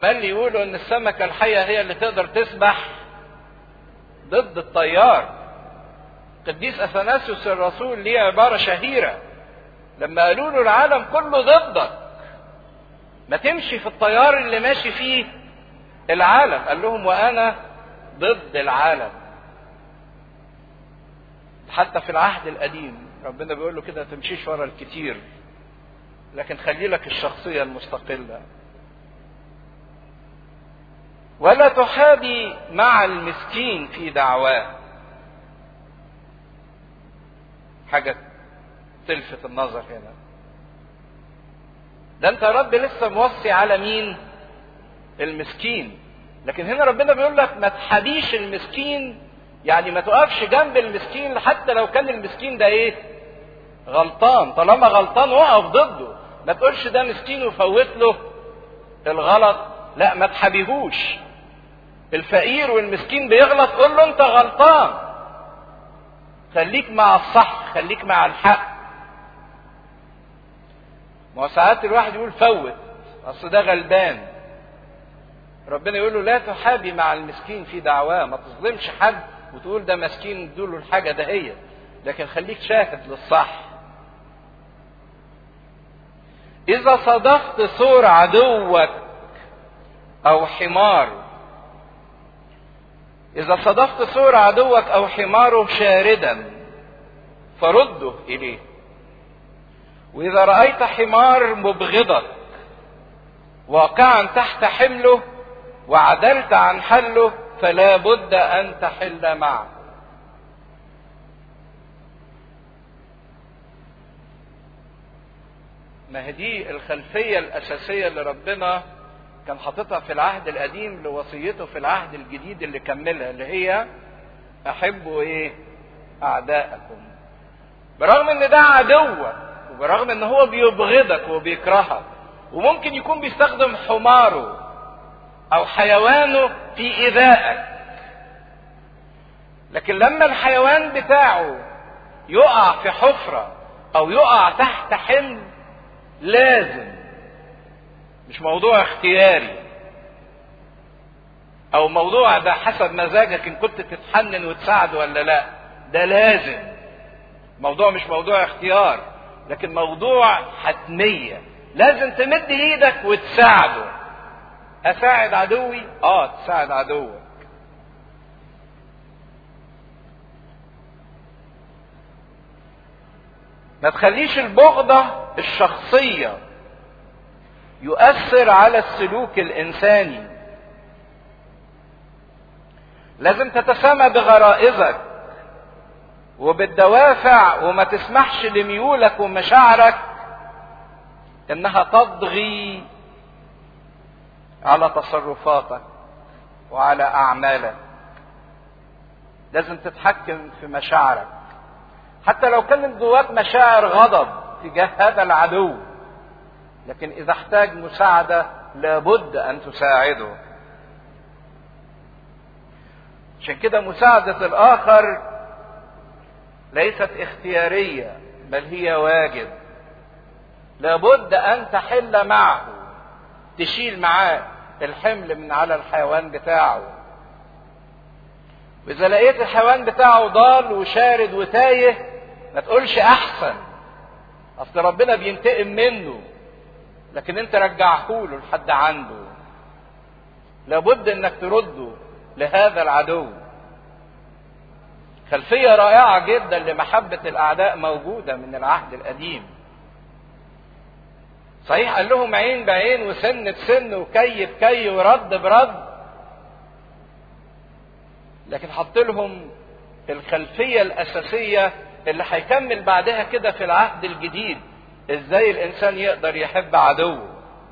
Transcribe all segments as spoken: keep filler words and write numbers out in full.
بل يقولوا ان السمكة الحية هي اللي تقدر تسبح ضد التيار. قديس اثناسيوس الرسول ليه عبارة شهيرة لما قالوا له العالم كله ضدك، ما تمشي في التيار اللي ماشي فيه العالم، قال لهم وانا ضد العالم. حتى في العهد القديم ربنا بيقول له كده تمشيش ورا الكتير، لكن خلي لك الشخصية المستقلة. ولا تحابي مع المسكين في دعواه. حاجة تلفت النظر هنا، ده انت يا رب لسه موصي على مين؟ المسكين. لكن هنا ربنا بيقول لك ما تحابيش المسكين، يعني ما تقفش جنب المسكين حتى لو كان المسكين ده ايه؟ غلطان. طالما غلطان وقف ضده، ما تقولش ده مسكين وفوت له الغلط، لا ما تحابيهوش. الفقير والمسكين بيغلط، قول له انت غلطان، خليك مع الصح، خليك مع الحق. ما هو ساعات الواحد يقول فوت اصل ده غلبان، ربنا يقول له لا تحابي مع المسكين في دعواه. ما تظلمش حد وتقول ده مسكين ادوله الحاجه دهيت، لكن خليك شاهد للصح. اذا صادفت ثور عدوك او حمار، اذا صادفت ثور عدوك او حماره شاردا فرده اليه. واذا رايت حمار مبغضك واقعا تحت حمله وعدلت عن حله فلا بد ان تحل معه. ما هي دي الخلفيه الاساسيه اللي ربنا كان حاططها في العهد القديم لوصيته في العهد الجديد اللي كملها، اللي هي احبوا ايه؟ اعداءكم. برغم ان ده عدوك، وبرغم ان هو بيبغضك وبيكرهك، وممكن يكون بيستخدم حماره او حيوانه في ايذائك، لكن لما الحيوان بتاعه يقع في حفرة او يقع تحت حمل لازم، مش موضوع اختياري او موضوع ده حسب مزاجك ان كنت تتحنن وتساعده ولا لا، ده لازم. موضوع مش موضوع اختيار، لكن موضوع حتمية، لازم تمد ايدك وتساعده. اساعد عدوي؟ اه تساعد عدوك. ما تخليش البغضة الشخصية يؤثر على السلوك الانساني. لازم تتسامى بغرائزك وبالدوافع، وما تسمحش لميولك ومشاعرك انها تطغي على تصرفاتك وعلى اعمالك. لازم تتحكم في مشاعرك حتى لو كانت جواك مشاعر غضب تجاه هذا العدو، لكن اذا احتاج مساعدة لابد ان تساعده. عشان كده مساعدة الاخر ليست اختيارية بل هي واجب، لابد ان تحل معه، تشيل معاه الحمل من على الحيوان بتاعه. واذا لقيت الحيوان بتاعه ضال وشارد وتايه، ما تقولش احسن اصل ربنا بينتقم منه، لكن انت رجعه له لحد عنده. لابد انك ترده لهذا العدو. خلفية رائعة جدا لمحبة الاعداء موجودة من العهد القديم. صحيح قال لهم عين بعين وسن بسن وكي بكي ورد برد، لكن حط لهم الخلفية الأساسية اللي هيكمل بعدها كده في العهد الجديد، ازاي الإنسان يقدر يحب عدوه.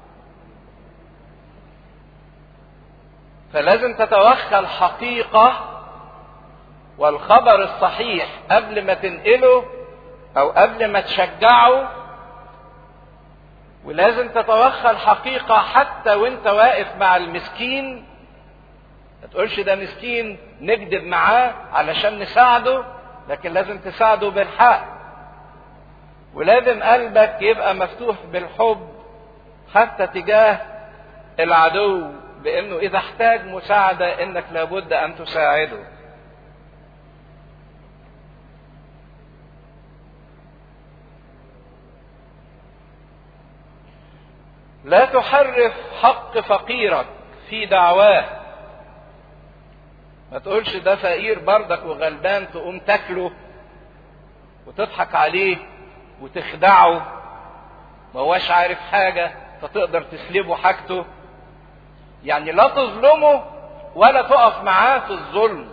فلازم تتوخى الحقيقة والخبر الصحيح قبل ما تنقله أو قبل ما تشجعه، ولازم تتوخى الحقيقة حتى وانت واقف مع المسكين. ما تقولش ده مسكين نكذب معاه علشان نساعده، لكن لازم تساعده بالحق. ولازم قلبك يبقى مفتوح بالحب حتى تجاه العدو بانه اذا احتاج مساعدة انك لابد ان تساعده. لا تحرف حق فقيرك في دعواه. ما تقولش ده فقير بردك وغلبان تقوم تاكله وتضحك عليه وتخدعه، ما هواش عارف حاجة فتقدر تسلبه حاجته. يعني لا تظلمه ولا تقف معاه في الظلم.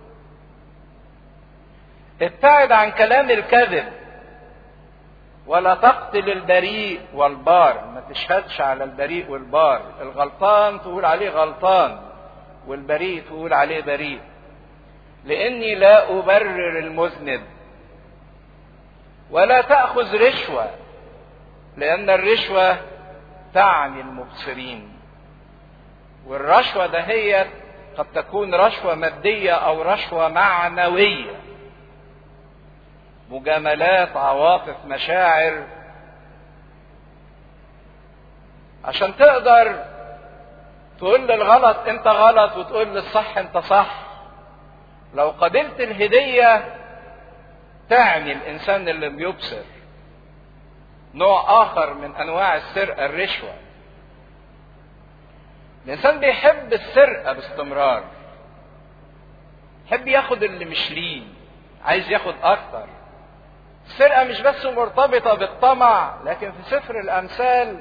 ابتعد عن كلام الكذب، ولا تقتل البريء والبار. ما تشهدش على البريء والبار. الغلطان تقول عليه غلطان، والبريء تقول عليه بريء. لاني لا ابرر المذنب. ولا تأخذ رشوة، لان الرشوة تعني المبصرين. والرشوة دهيت قد تكون رشوة مادية او رشوة معنوية، مجاملات، عواطف، مشاعر، عشان تقدر تقول للغلط انت غلط وتقول للصح انت صح. لو قبلت الهدية تعني الانسان اللي بيبصر. نوع اخر من انواع السرقة الرشوة. الانسان بيحب السرقة باستمرار، يحب ياخد اللي مش ليه، عايز ياخد اكتر. السرقة مش بس مرتبطة بالطمع، لكن في سفر الامثال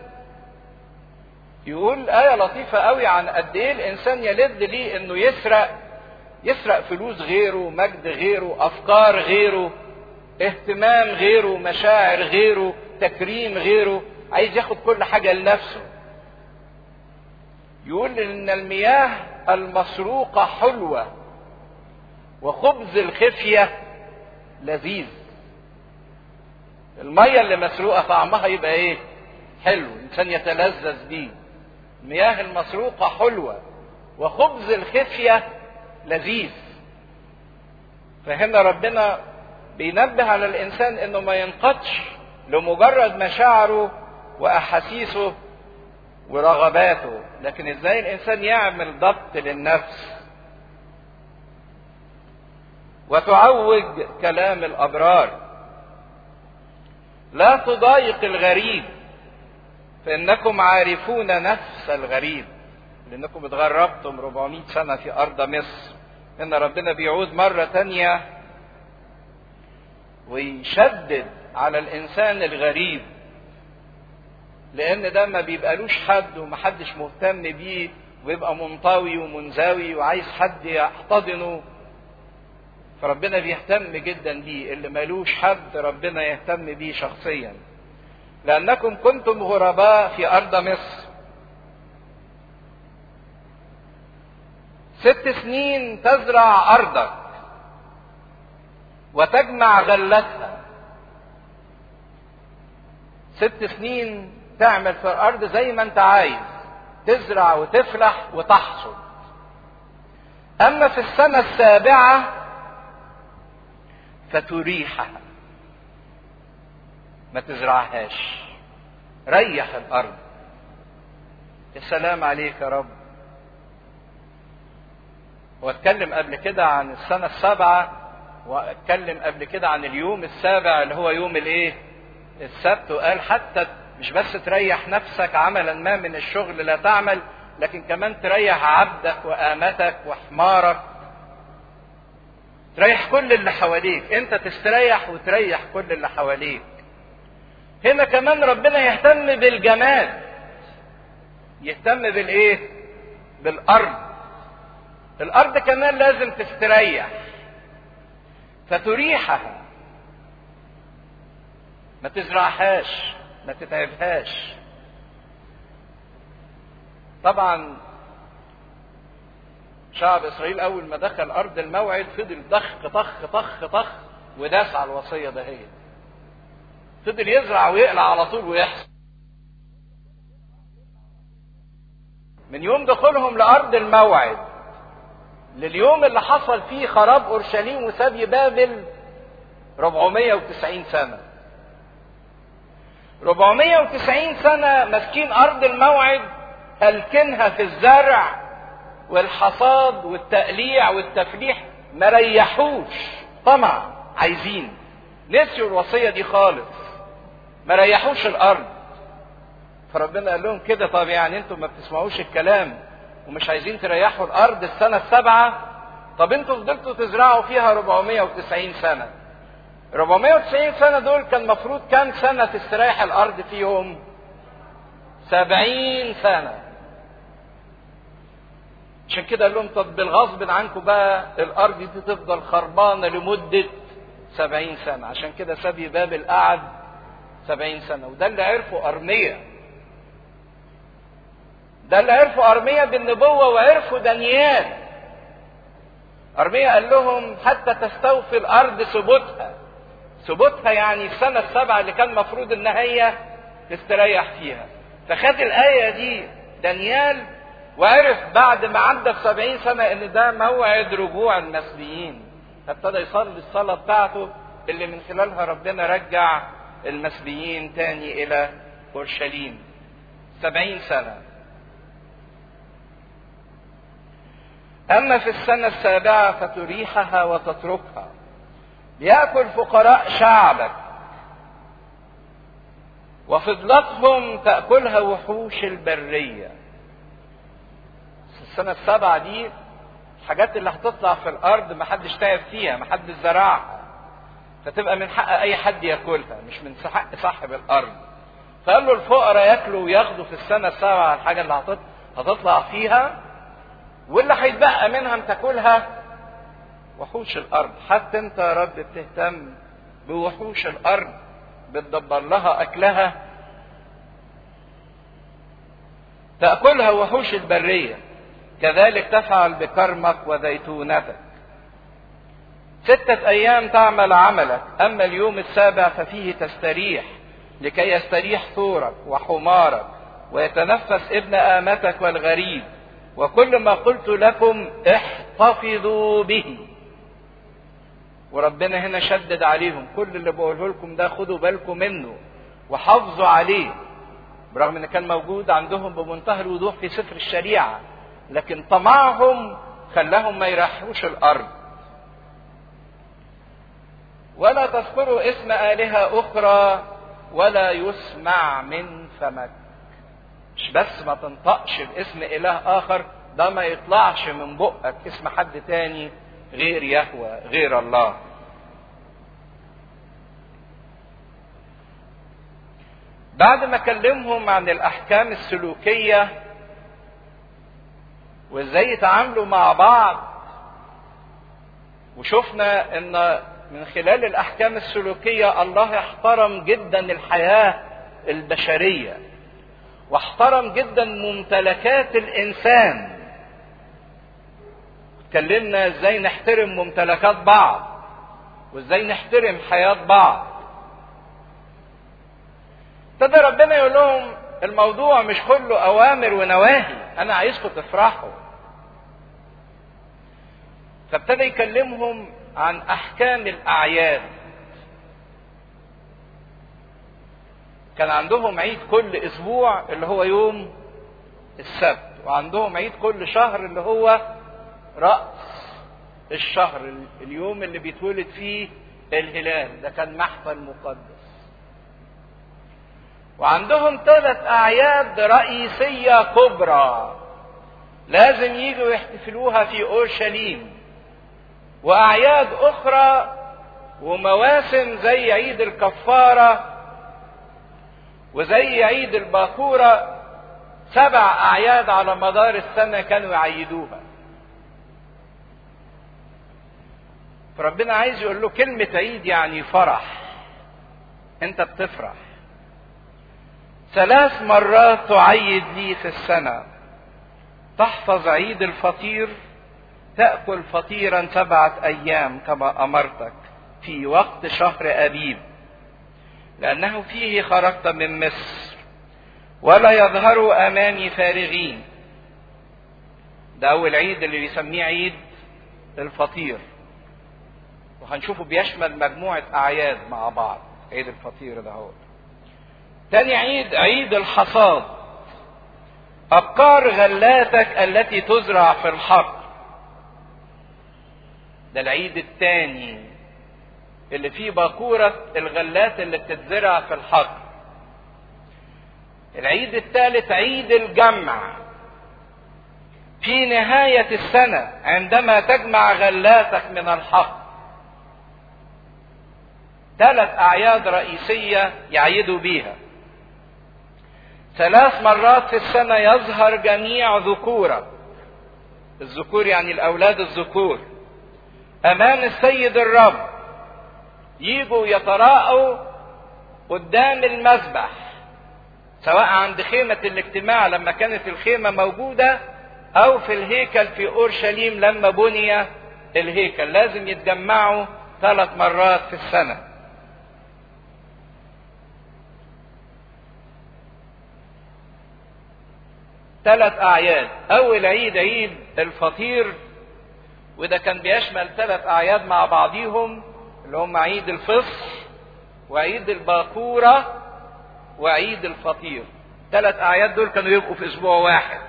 يقول آية لطيفة قوي عن قد ايه الانسان يلد ليه انه يسرق. يسرق فلوس غيره، مجد غيره، افكار غيره، اهتمام غيره، مشاعر غيره، تكريم غيره، عايز ياخد كل حاجة لنفسه. يقول ان المياه المسروقة حلوة وخبز الخفية لذيذ. المية اللي مسروقة طعمها يبقى ايه؟ حلو، الانسان يتلذذ بيه. المياه المسروقة حلوة وخبز الخفية لذيذ. فهنا ربنا بينبه على الانسان انه ما ينقضش لمجرد مشاعره واحاسيسه ورغباته، لكن ازاي الانسان يعمل ضبط للنفس. وتعوج كلام الابرار. لا تضايق الغريب، فانكم عارفون نفس الغريب، لانكم اتغربتم أربعمائة سنة في ارض مصر. ان ربنا بيعود مرة تانية ويشدد على الانسان الغريب، لان ده ما بيبقالوش حد ومحدش مهتم بيه، ويبقى منطوي ومنزوي وعايز حد يحتضنه. فربنا بيهتم جدا بيه. اللي مالوش حد ربنا يهتم بيه شخصيا. لانكم كنتم غرباء في ارض مصر ست سنين تزرع ارضك وتجمع غلتها. ست سنين تعمل في الارض زي ما انت عايز، تزرع وتفلح وتحصد. اما في السنة السابعة فتريحها، ما تزرعهاش، ريح الارض. السلام عليك يا رب. واتكلم قبل كده عن السنة السابعة، واتكلم قبل كده عن اليوم السابع اللي هو يوم الايه؟ السبت. وقال حتى مش بس تريح نفسك عملا ما من الشغل لا تعمل، لكن كمان تريح عبدك وآمتك وحمارك، تريح كل اللي حواليك. انت تستريح وتريح كل اللي حواليك. هنا كمان ربنا يهتم بالجماد، يهتم بالايه؟ بالارض. الارض كمان لازم تستريح، فتريحها، ما تزرعهاش، ما تتعبهاش. طبعا شعب اسرائيل اول ما دخل ارض الموعد فضل ضخ طخ طخ طخ وداس على الوصيه دهيت. فضل يزرع ويقلع على طول ويحصد. من يوم دخولهم لارض الموعد لليوم اللي حصل فيه خراب اورشليم وسبي بابل أربعمائة وتسعين سنة. أربعمائة وتسعين سنة ماسكين ارض الموعد الكنها في الزرع والحصاد والتقليع والتفليح، ما ريحوش، طمع، عايزين، نسيوا الوصية دي خالص، ما ريحوش الارض. فربنا قال لهم كده، طب يعني انتم ما بتسمعوش الكلام ومش عايزين تريحوا الارض السنة السابعة؟ طب انتوا فضلتوا تزرعوا فيها أربعمائة وتسعين سنة. أربعمائة وتسعين سنة دول كان مفروض كام سنة تستريح الارض فيهم؟ سبعين سنة. عشان كده قال لهم طب بالغصب عنكم بقى الارض دي تفضل خربانة لمدة سبعين سنة. عشان كده سبي بابل قعد سبعين سنة. وده اللي عرفوا أرميا، ده اللي عرفوا أرميا بالنبوة، وعرفوا دانيال. أرميا قال لهم حتى تستوفي الأرض ثبوتها. ثبوتها يعني السنة السبعة اللي كان مفروض إن هي تستريح فيها. فخد الآية دي دانيال وعرف بعد ما عدى سبعين سنة إن ده موعد رجوع المسبيين. فابتدى يصلي الصلاة بتاعته اللي من خلالها ربنا رجع المسبيين تاني إلى أورشليم. سبعين سنة. أما في السنة السابعة فتريحها وتتركها، ليأكل فقراء شعبك وفضلتهم تأكلها وحوش البرية. السنة السابعة دي الحاجات اللي هتطلع في الأرض محدش تعب فيها، محدش زرعها، فتبقى من حق أي حد يأكلها، مش من حق صاحب الأرض. فقال له الفقراء يأكلوا وياخدوا في السنة السابعة الحاجة اللي هتطلع فيها، واللي هيتبقى منها تاكلها وحوش الارض. حتى انت يا رب بتهتم بوحوش الارض، بتدبر لها اكلها، تاكلها وحوش البريه. كذلك تفعل بكرمك وزيتونتك. ستة ايام تعمل عملك، اما اليوم السابع ففيه تستريح، لكي يستريح ثورك وحمارك ويتنفس ابن امتك والغريب، وكل ما قلت لكم احتفظوا به. وربنا هنا شدد عليهم، كل اللي بقوله لكم ده خدوا بالكم منه وحافظوا عليه، برغم ان كان موجود عندهم بمنتهى الوضوح في سفر الشريعة، لكن طمعهم خلاهم ما يريحوش الارض. ولا تذكروا اسم آلهة اخرى ولا يسمع من فمك. مش بس ما تنطقش باسم اله اخر، ده ما يطلعش من بقك اسم حد تاني غير يهوه، غير الله. بعد ما كلمهم عن الاحكام السلوكية وازاي يتعاملوا مع بعض، وشفنا ان من خلال الاحكام السلوكية الله احترم جدا الحياة البشرية، واحترم جدا ممتلكات الانسان. اتكلمنا ازاي نحترم ممتلكات بعض وازاي نحترم حياة بعض. ابتدى ربنا يقول لهم الموضوع مش كله اوامر ونواهي، انا عايزكم تفرحوا. فابتدى يكلمهم عن احكام الاعياد. كان عندهم عيد كل اسبوع اللي هو يوم السبت، وعندهم عيد كل شهر اللي هو رأس الشهر، اليوم اللي بيتولد فيه الهلال، ده كان محفل مقدس. وعندهم ثلاث اعياد رئيسية كبرى لازم يجوا يحتفلوها في اورشليم، واعياد اخرى ومواسم زي عيد الكفارة وزي عيد الباكورة. سبع اعياد على مدار السنة كانوا يعيدوها. فربنا عايز يقول له كلمة عيد يعني فرح، انت بتفرح. ثلاث مرات تعيد لي في السنة، تحفظ عيد الفطير، تأكل فطيرا سبعة ايام كما امرتك في وقت شهر ابيب، لأنه فيه خرجت من مصر، ولا يظهروا أمامي فارغين. ده أول عيد اللي بيسميه عيد الفطير، وهنشوفه بيشمل مجموعة أعياد مع بعض. عيد الفطير ده هو. تاني عيد عيد الحصاد، أبكار غلاتك التي تزرع في الحقل. ده العيد الثاني اللي فيه باكورة الغلات اللي بتتزرع في الحقل. العيد الثالث عيد الجمع، في نهاية السنة عندما تجمع غلاتك من الحقل. ثلاث أعياد رئيسية يعيدوا بيها. ثلاث مرات في السنة يظهر جميع ذكورة، الذكور يعني الأولاد الذكور، أمام السيد الرب، يجوا يتراءوا قدام المذبح، سواء عند خيمة الاجتماع لما كانت الخيمة موجودة، أو في الهيكل في أورشليم لما بني الهيكل. لازم يتجمعوا ثلاث مرات في السنة. ثلاث أعياد. أول عيد عيد الفطير، وده كان بيشمل ثلاث أعياد مع بعضيهم، اللي هم عيد الفصح وعيد الباكورة وعيد الفطير. ثلاث أعياد دول كانوا يبقوا في أسبوع واحد،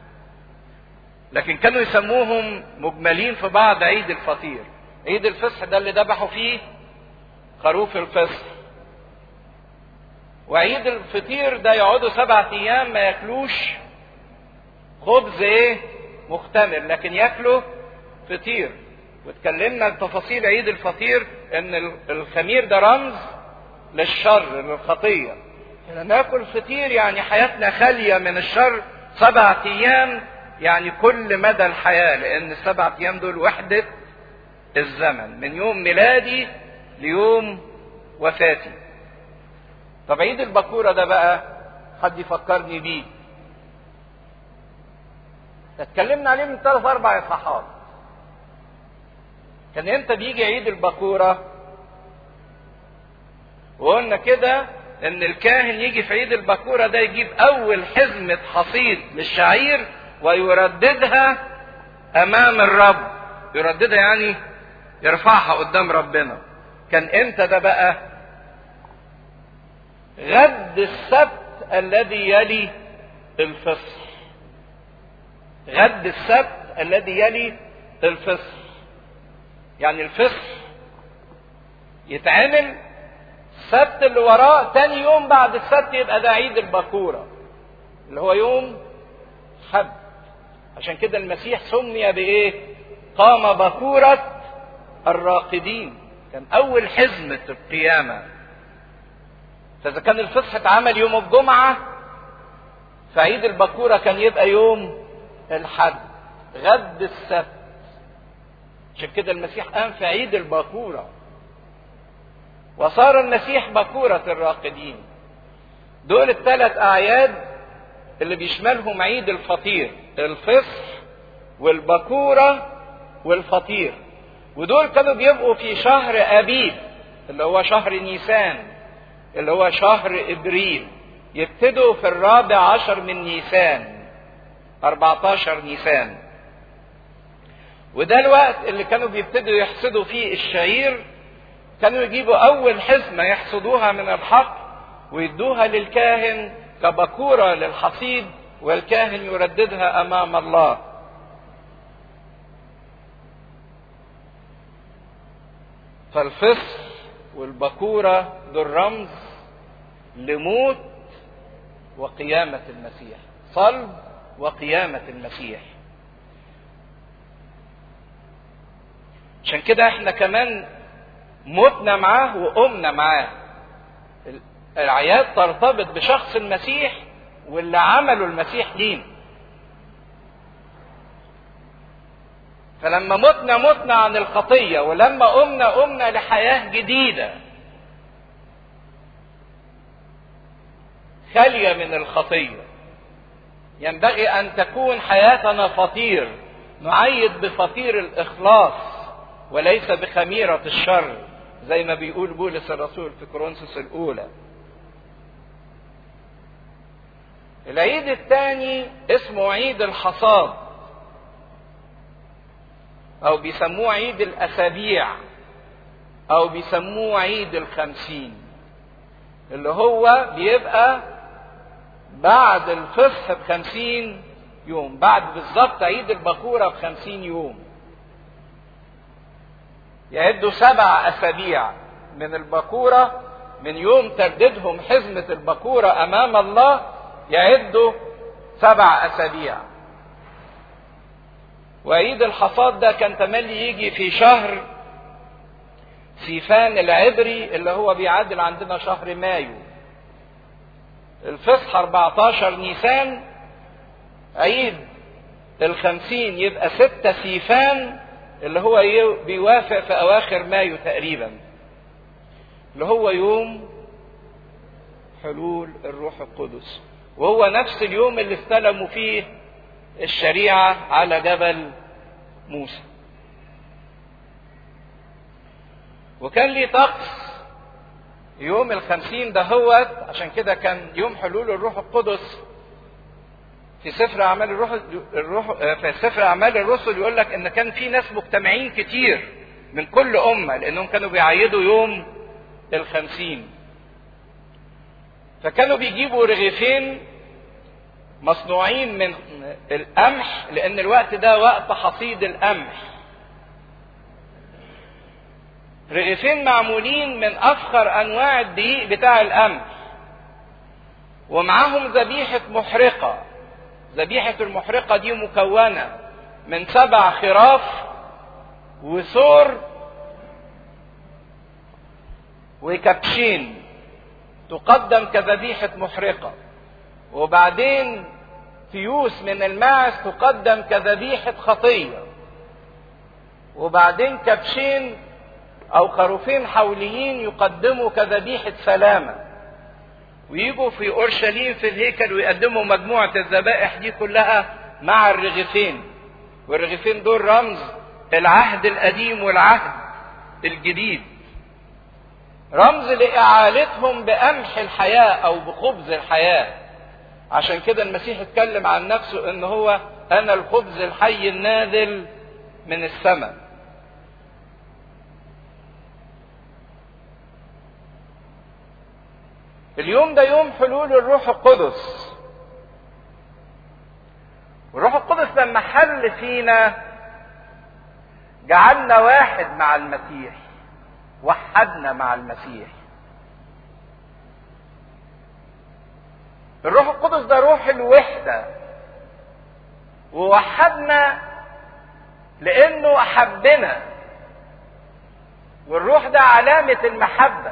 لكن كانوا يسموهم مجملين في بعض. عيد الفطير، عيد الفصح ده اللي ذبحوا فيه خروف الفصح، وعيد الفطير ده يقعدوا سبعة أيام ما ياكلوش خبز ايه مختمر، لكن ياكلوا فطير. واتكلمنا بتفاصيل عيد الفطير ان الخمير ده رمز للشر، للخطية. لما ناكل فطير يعني حياتنا خالية من الشر سبعة ايام، يعني كل مدى الحياة، لان السبعة ايام دول وحدة الزمن من يوم ميلادي ليوم وفاتي. طب عيد البكورة ده بقى حد يفكرني بيه؟ اتكلمنا عليه من ثلاث اربع اصحاحات. كان امتى بيجي عيد البكورة؟ وقلنا كده ان الكاهن يجي في عيد البكورة ده يجيب اول حزمة حصيد للشعير ويرددها امام الرب. يرددها يعني يرفعها قدام ربنا. كان امتى ده بقى؟ غد السبت الذي يلي الفصح. غد السبت الذي يلي الفصح، يعني الفصح يتعمل السبت اللي وراه، تاني يوم بعد السبت يبقى ده عيد البكورة اللي هو يوم حد. عشان كده المسيح سمي بايه؟ قام بكورة الراقدين، كان اول حزمة القيامة. فاذا كان الفصح اتعمل يوم الجمعة، فعيد البكورة كان يبقى يوم الحد، غد السبت. عشان كده المسيح قام في عيد البكورة، وصار المسيح بكورة الراقدين. دول الثلاث أعياد اللي بيشملهم عيد الفطير، الفصح والبكورة والفطير. ودول كانوا بيبقوا في شهر أبيب اللي هو شهر نيسان، اللي هو شهر إبريل. يبتدوا في الرابع عشر من نيسان، أربعة عشر نيسان. وده الوقت اللي كانوا بيبتدوا يحصدوا فيه الشعير. كانوا يجيبوا أول حزمة يحصدوها من الحقل ويدوها للكاهن كبكورة للحصيد، والكاهن يرددها أمام الله. فالفصح والبكورة دول رمز لموت وقيامة المسيح، صلب وقيامة المسيح. عشان كده احنا كمان متنا معاه وقمنا معاه. الأعياد ترتبط بشخص المسيح واللي عمله المسيح لينا. فلما متنا متنا عن الخطية، ولما قمنا قمنا لحياة جديدة خالية من الخطية. ينبغي أن تكون حياتنا فطير، نعيد بفطير الإخلاص وليس بخميرة الشر، زي ما بيقول بولس الرسول في كورنثوس الأولى. العيد الثاني اسمه عيد الحصاد، أو بيسموه عيد الأسابيع، أو بيسموه عيد الخمسين، اللي هو بيبقى بعد الفصح بخمسين يوم، بعد بالظبط عيد البكورة بخمسين يوم. يعدوا سبع أسابيع من البكورة، من يوم ترددهم حزمة البكورة أمام الله يعدوا سبع أسابيع. وعيد الحصاد ده كان تملي يجي في شهر سيفان العبري اللي هو بيعادل عندنا شهر مايو. الفصح أربعتاشر نيسان، عيد الخمسين يبقى ستة سيفان اللي هو بيوافق في أواخر مايو تقريبا، اللي هو يوم حلول الروح القدس، وهو نفس اليوم اللي استلموا فيه الشريعة على جبل موسى. وكان ليه طقس يوم الخمسين ده هو، عشان كده كان يوم حلول الروح القدس في سفر أعمال الروح, الروح في سفر أعمال الرسل يقول لك إن كان في ناس مجتمعين كتير من كل أمة، لأنهم كانوا بيعيدوا يوم الخمسين. فكانوا بيجيبوا رغيفين مصنوعين من القمح، لأن الوقت ده وقت حصيد القمح. رغيفين معمولين من أفخر أنواع الدقيق بتاع القمح، ومعاهم ذبيحة محرقة. ذبيحة المحرقة دي مكونة من سبع خراف وثور وكبشين تقدم كذبيحة محرقة، وبعدين تيوس من الماعز تقدم كذبيحة خطية، وبعدين كبشين أو خروفين حوليين يقدموا كذبيحة سلامة. ويجوا في أورشليم في الهيكل ويقدموا مجموعة الذبائح دي كلها مع الرغيفين، والرغيفين دول رمز العهد القديم والعهد الجديد، رمز لإعالتهم بقمح الحياة أو بخبز الحياة. عشان كده المسيح اتكلم عن نفسه إن هو أنا الخبز الحي النازل من السماء. اليوم ده يوم حلول الروح القدس، والروح القدس لما حل فينا جعلنا واحد مع المسيح، وحدنا مع المسيح. الروح القدس ده روح الوحدة، ووحدنا لأنه أحبنا، والروح ده علامة المحبة،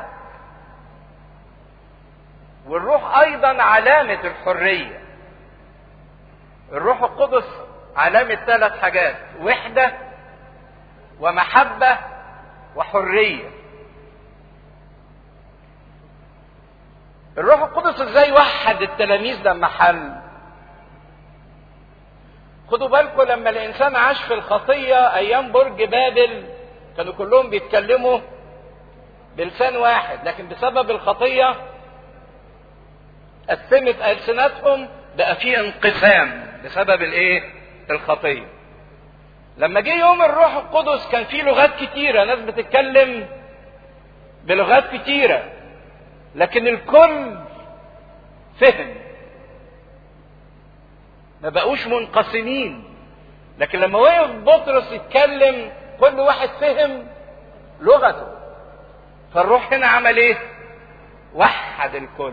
والروح أيضا علامة الحرية. الروح القدس علامة ثلاث حاجات: وحدة ومحبة وحرية. الروح القدس ازاي وحد التلاميذ لما حل؟ خدوا بالكم لما الانسان عاش في الخطية ايام برج بابل كانوا كلهم بيتكلموا بلسان واحد، لكن بسبب الخطية قسمت ألسنتهم، بقى في انقسام بسبب الايه؟ الخطية. لما جه يوم الروح القدس كان في لغات كتيرة، ناس بتتكلم بلغات كتيرة، لكن الكل فهم، ما بقوش منقسمين. لكن لما وقف بطرس يتكلم كل واحد فهم لغته، فالروح هنا عمل ايه؟ وحد الكل.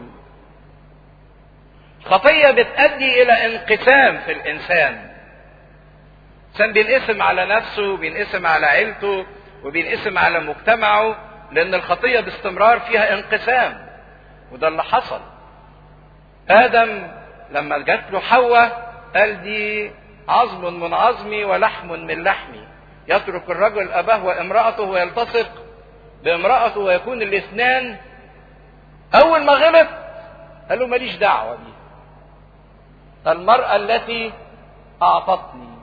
خطية بتؤدي الى انقسام في الانسان. الانسان بينقسم على نفسه، وبينقسم على عيلته، وبينقسم على مجتمعه، لان الخطية باستمرار فيها انقسام. وده اللي حصل. ادم لما جات له حواء قال دي عظم من عظمي ولحم من لحمي، يترك الرجل اباه وامرأته ويلتصق بامرأته ويكون الاثنان. اول ما غلط قال له ماليش دعوة بيه، المرأة التي اعطتني.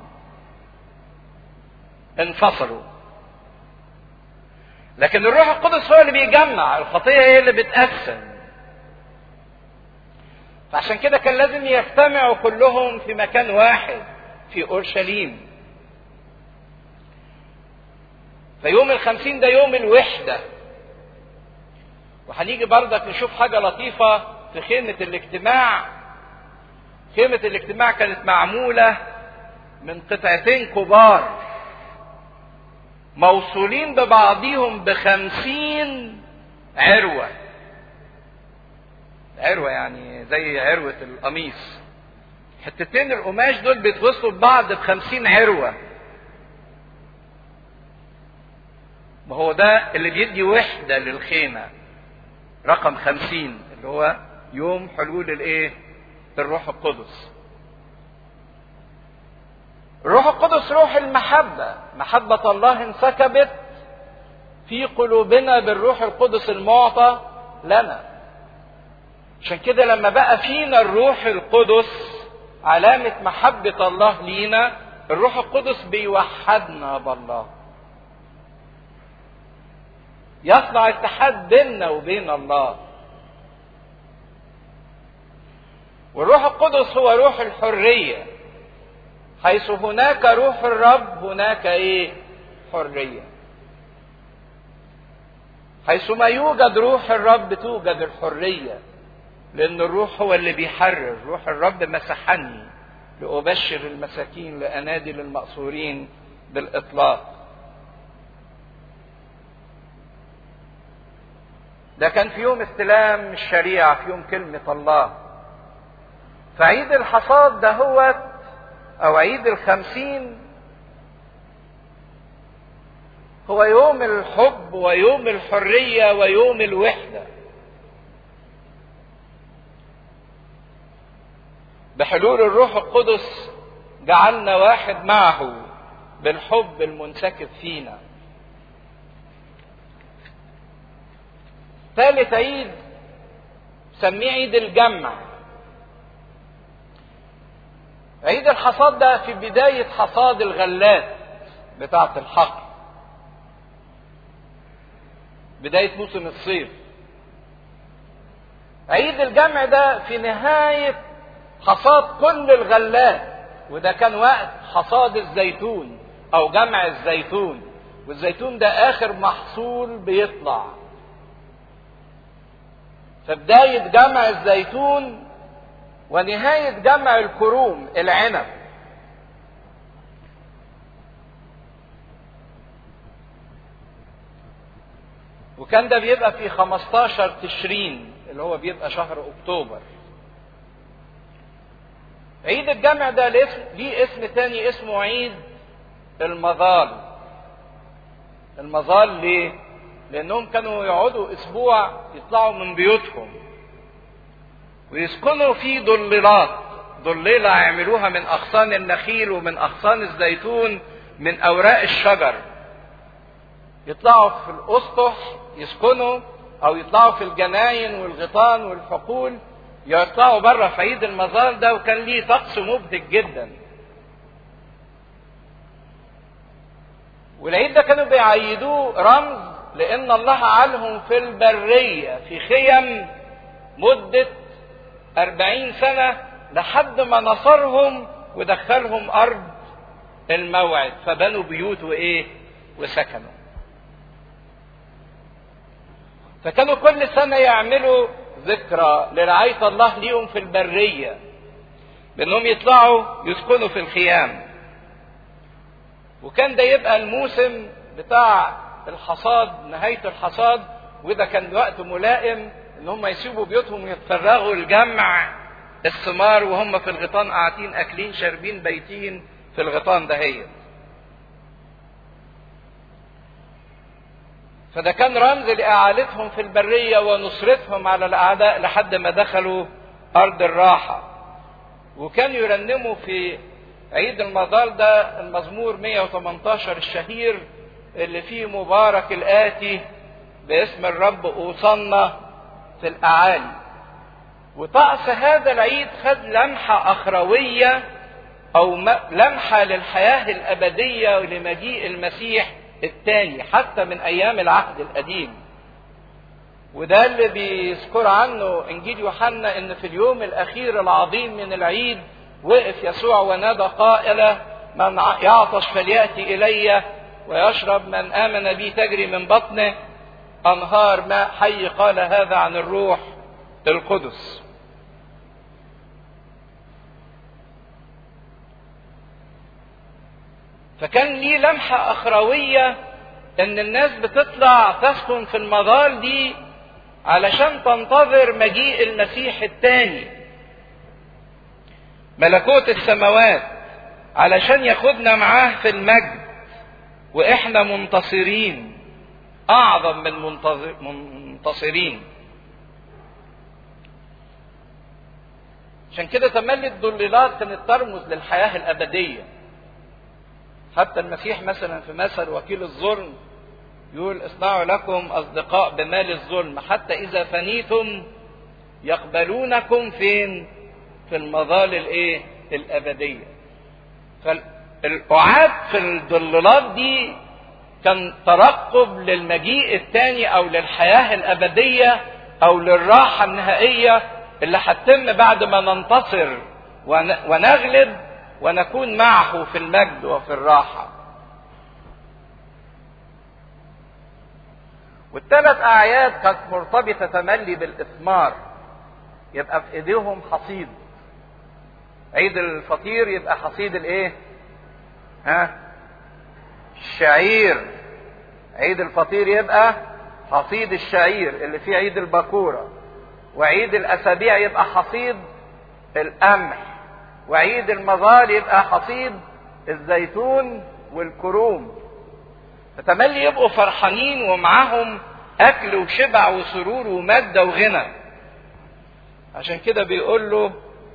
انفصلوا. لكن الروح القدس هو اللي بيجمع، الخطية هي اللي بتقسم. فعشان كده كان لازم يجتمعوا كلهم في مكان واحد في أورشليم. فيوم الخمسين ده يوم الوحدة. وهنيجي برضك نشوف حاجة لطيفة في خيمة الاجتماع. خيمة الاجتماع كانت معمولة من قطعتين كبار موصولين ببعضهم بخمسين عروة. عروة يعني زي عروة القميص. حتتين القماش دول بيتوصلوا ببعض بخمسين عروة. ما هو ده اللي بيدي وحدة للخيمة، رقم خمسين اللي هو يوم حلول الايه؟ الروح القدس. الروح القدس روح المحبة، محبة الله انسكبت في قلوبنا بالروح القدس المعطى لنا. عشان كده لما بقى فينا الروح القدس علامة محبة الله لينا، الروح القدس بيوحدنا بالله، يصنع اتحاد بيننا وبين الله. والروح القدس هو روح الحرية، حيث هناك روح الرب هناك ايه؟ حرية. حيث ما يوجد روح الرب توجد الحرية، لأن الروح هو اللي بيحرر. روح الرب مسحني لأبشر المساكين، لأنادي للمأسورين بالإطلاق. ده كان في يوم استلام الشريعة، في يوم كلمة الله. فعيد الحصاد ده هو أو عيد الخمسين هو يوم الحب ويوم الحرية ويوم الوحدة. بحلول الروح القدس جعلنا واحد معه بالحب المنسكب فينا. ثالث عيد سميه عيد الجمع. عيد الحصاد ده في بداية حصاد الغلات بتاعة الحقل، بداية موسم الصيف. عيد الجمع ده في نهاية حصاد كل الغلات، وده كان وقت حصاد الزيتون او جمع الزيتون، والزيتون ده اخر محصول بيطلع. فبداية جمع الزيتون ونهاية جمع الكروم العنب. وكان ده بيبقى في خمستاشر تشرين اللي هو بيبقى شهر اكتوبر. عيد الجمع ده ليه اسم تاني اسمه عيد المظال. المظال ليه؟ لانهم كانوا يقعدوا اسبوع يطلعوا من بيوتهم ويسكنوا في ضليلات. ضليلة يعملوها من اغصان النخيل ومن اغصان الزيتون من اوراق الشجر. يطلعوا في الاسطح يسكنوا، او يطلعوا في الجناين والغيطان والحقول، يطلعوا بره في عيد المظال ده. وكان ليه طقس مبهج جدا. والعيد ده كانوا بيعيدوه رمز لان الله عالهم في البرية في خيم مدة أربعين سنة لحد ما نصرهم ودخلهم أرض الموعد، فبنوا بيوت وإيه وسكنوا. فكانوا كل سنة يعملوا ذكرى لرعاية الله ليهم في البرية، بأنهم يطلعوا يسكنوا في الخيام. وكان ده يبقى الموسم بتاع الحصاد، نهاية الحصاد، وده كان وقت ملائم ان هم يسيبوا بيوتهم ويتفرغوا لجمع الثمار وهم في الغيطان قاعدين اكلين شاربين بايتين في الغيطان دهيت. فده كان رمز لإعالتهم في البرية ونصرتهم على الأعداء لحد ما دخلوا أرض الراحة. وكانوا يرنموا في عيد المظال ده المزمور مئة وثمانية عشر الشهير اللي فيه مبارك الآتي باسم الرب أوصلنا في الأعالي. وطقس هذا العيد خد لمحة أخروية أو لمحة للحياة الأبدية ولمجيء المسيح الثاني حتى من أيام العهد القديم. وده اللي بيذكر عنه إنجيل يوحنا، إن في اليوم الأخير العظيم من العيد وقف يسوع ونادى قائلا: من يعطش فليأتي إلي ويشرب، من آمن بي تجري من بطنه أنهار ماء حي. قال هذا عن الروح القدس. فكان ليه لمحة أخروية إن الناس بتطلع تسكن في المظال دي علشان تنتظر مجيء المسيح الثاني، ملكوت السماوات، علشان ياخدنا معاه في المجد وإحنا منتصرين، أعظم من منتصرين. عشان كده تملي الضلالات كانت ترمز للحياة الأبدية. حتى المسيح مثلا في مثل وكيل الظلم يقول اصنعوا لكم أصدقاء بمال الظلم حتى إذا فنيتم يقبلونكم فين؟ في المظال الايه؟ الأبدية. فالقعاد في الضلالات دي كان ترقب للمجيء الثاني أو للحياة الأبدية أو للراحة النهائية اللي هتتم بعد ما ننتصر ونغلب ونكون معه في المجد وفي الراحة. والثلاث أعياد كانت مرتبطة تملي بالإثمار، يبقى في إيديهم حصيد. عيد الفطير يبقى حصيد الإيه؟ ها؟ الشعير. عيد الفطير يبقى حصيد الشعير اللي فيه عيد البكورة. وعيد الأسابيع يبقى حصيد القمح. وعيد المظال يبقى حصيد الزيتون والكروم. فتملي يبقوا فرحانين ومعاهم أكل وشبع وسرور ومادة وغنى. عشان كده بيقول له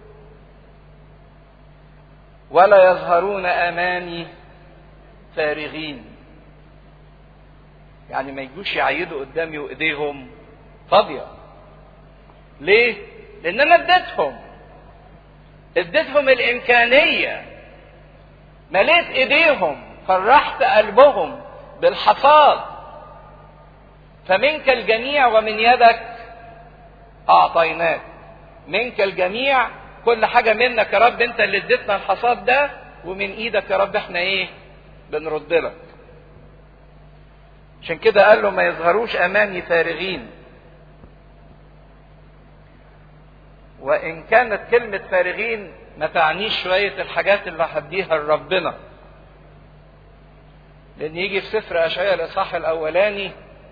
ولا يظهرون أماني فارغين، يعني ما يجوش يعيدوا قدامي وإيديهم فاضية. ليه؟ لأن أنا اديتهم اديتهم الإمكانية، مليت إيديهم، فرحت قلبهم بالحصاد. فمنك الجميع ومن يدك أعطيناك. منك الجميع، كل حاجة منك يا رب، أنت اللي اديتنا الحصاد ده، ومن إيدك يا رب احنا إيه؟ بنرد لك. عشان كده قال له ما يظهروش أماني فارغين. وإن كانت كلمة فارغين ما تعنيش شوية الحاجات اللي هديها لربنا، لأن يجي في سفر أشعياء الإصحاح الأولاني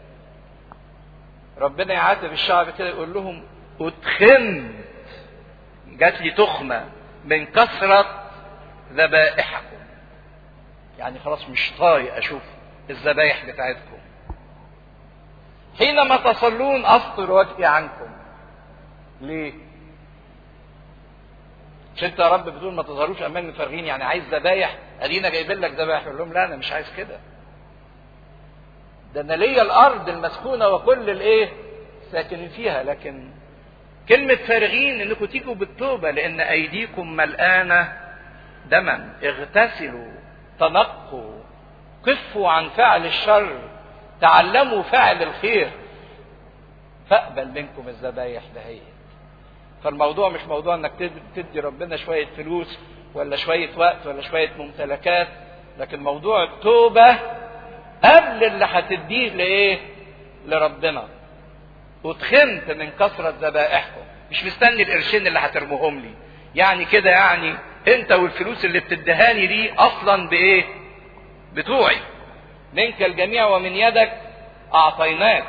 ربنا يعاتب الشعب كده يقول لهم اتخمت، جات لي تخمة من كثرة ذبائحكم. يعني خلاص مش طايق أشوف الذبايح بتاعتكم. حينما تصلون أسطر وجهي عنكم. ليه؟ مش انت يا رب بتقول ما تظهروش امام فارغين، يعني عايز ذبايح، ادينا جايبين لك ذبايح. يقول لهم لا انا مش عايز كده، ده انا ليا الارض المسكونه وكل الايه ساكنين فيها. لكن كلمه فارغين انكم تيجوا بالتوبه لان ايديكم ملآنه دما. اغتسلوا، تنقوا، كفوا عن فعل الشر، تعلموا فعل الخير، فاقبل منكم الذبايح دهيت. فالموضوع مش موضوع انك تدي ربنا شوية فلوس ولا شوية وقت ولا شوية ممتلكات، لكن موضوع التوبة قبل اللي هتديه لايه؟ لربنا. واتخنت من كثرة ذبائحكم. مش مستني القرشين اللي هترموهم لي، يعني كده يعني انت والفلوس اللي بتدهاني دي اصلا بايه؟ بتوعي. منك الجميع ومن يدك اعطيناك.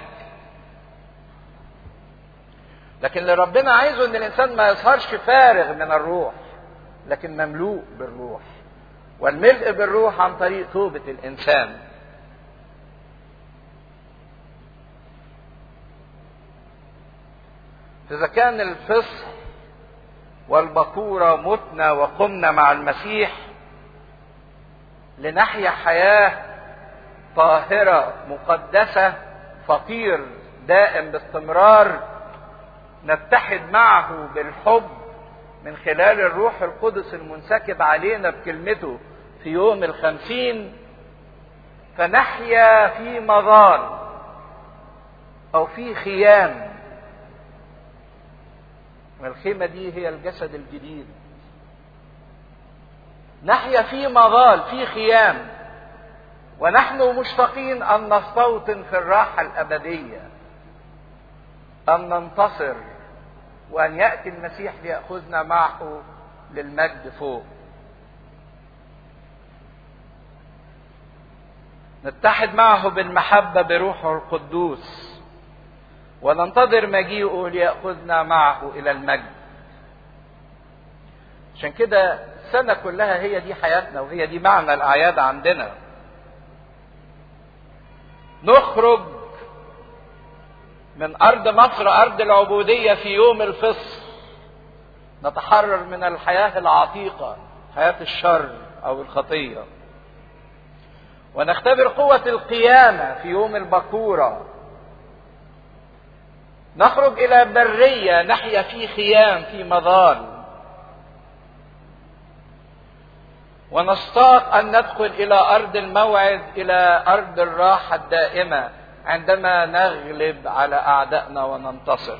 لكن اللي ربنا عايزه ان الانسان ما يظهرش فارغ من الروح، لكن مملوء بالروح. والملء بالروح عن طريق توبة الانسان. فاذا كان الفصح والبكورة متنا وقمنا مع المسيح لنحيا حياة طاهرة مقدسة، فطير دائم باستمرار، نتحد معه بالحب من خلال الروح القدس المنسكب علينا بكلمته في يوم الخمسين، فنحيا في مظال او في خيام. والخيمة دي هي الجسد الجديد. نحيا في مظال، في خيام، ونحن مشتاقين ان نستوطن في الراحة الابدية، ان ننتصر، وان يأتي المسيح ليأخذنا معه للمجد فوق. نتحد معه بالمحبة بروحه القدوس، وننتظر مجيئه ليأخذنا معه إلى المجد. عشان كده السنة كلها هي دي حياتنا، وهي دي معنى الأعياد عندنا. نخرج من أرض مصر، أرض العبودية، في يوم الفصح، نتحرر من الحياة العتيقة، حياة الشر أو الخطية، ونختبر قوة القيامة في يوم البكورة. نخرج إلى برية نحيا في خيام، في مظال، ونشتاق أن ندخل إلى أرض الموعد، إلى أرض الراحة الدائمة، عندما نغلب على أعدائنا وننتصر.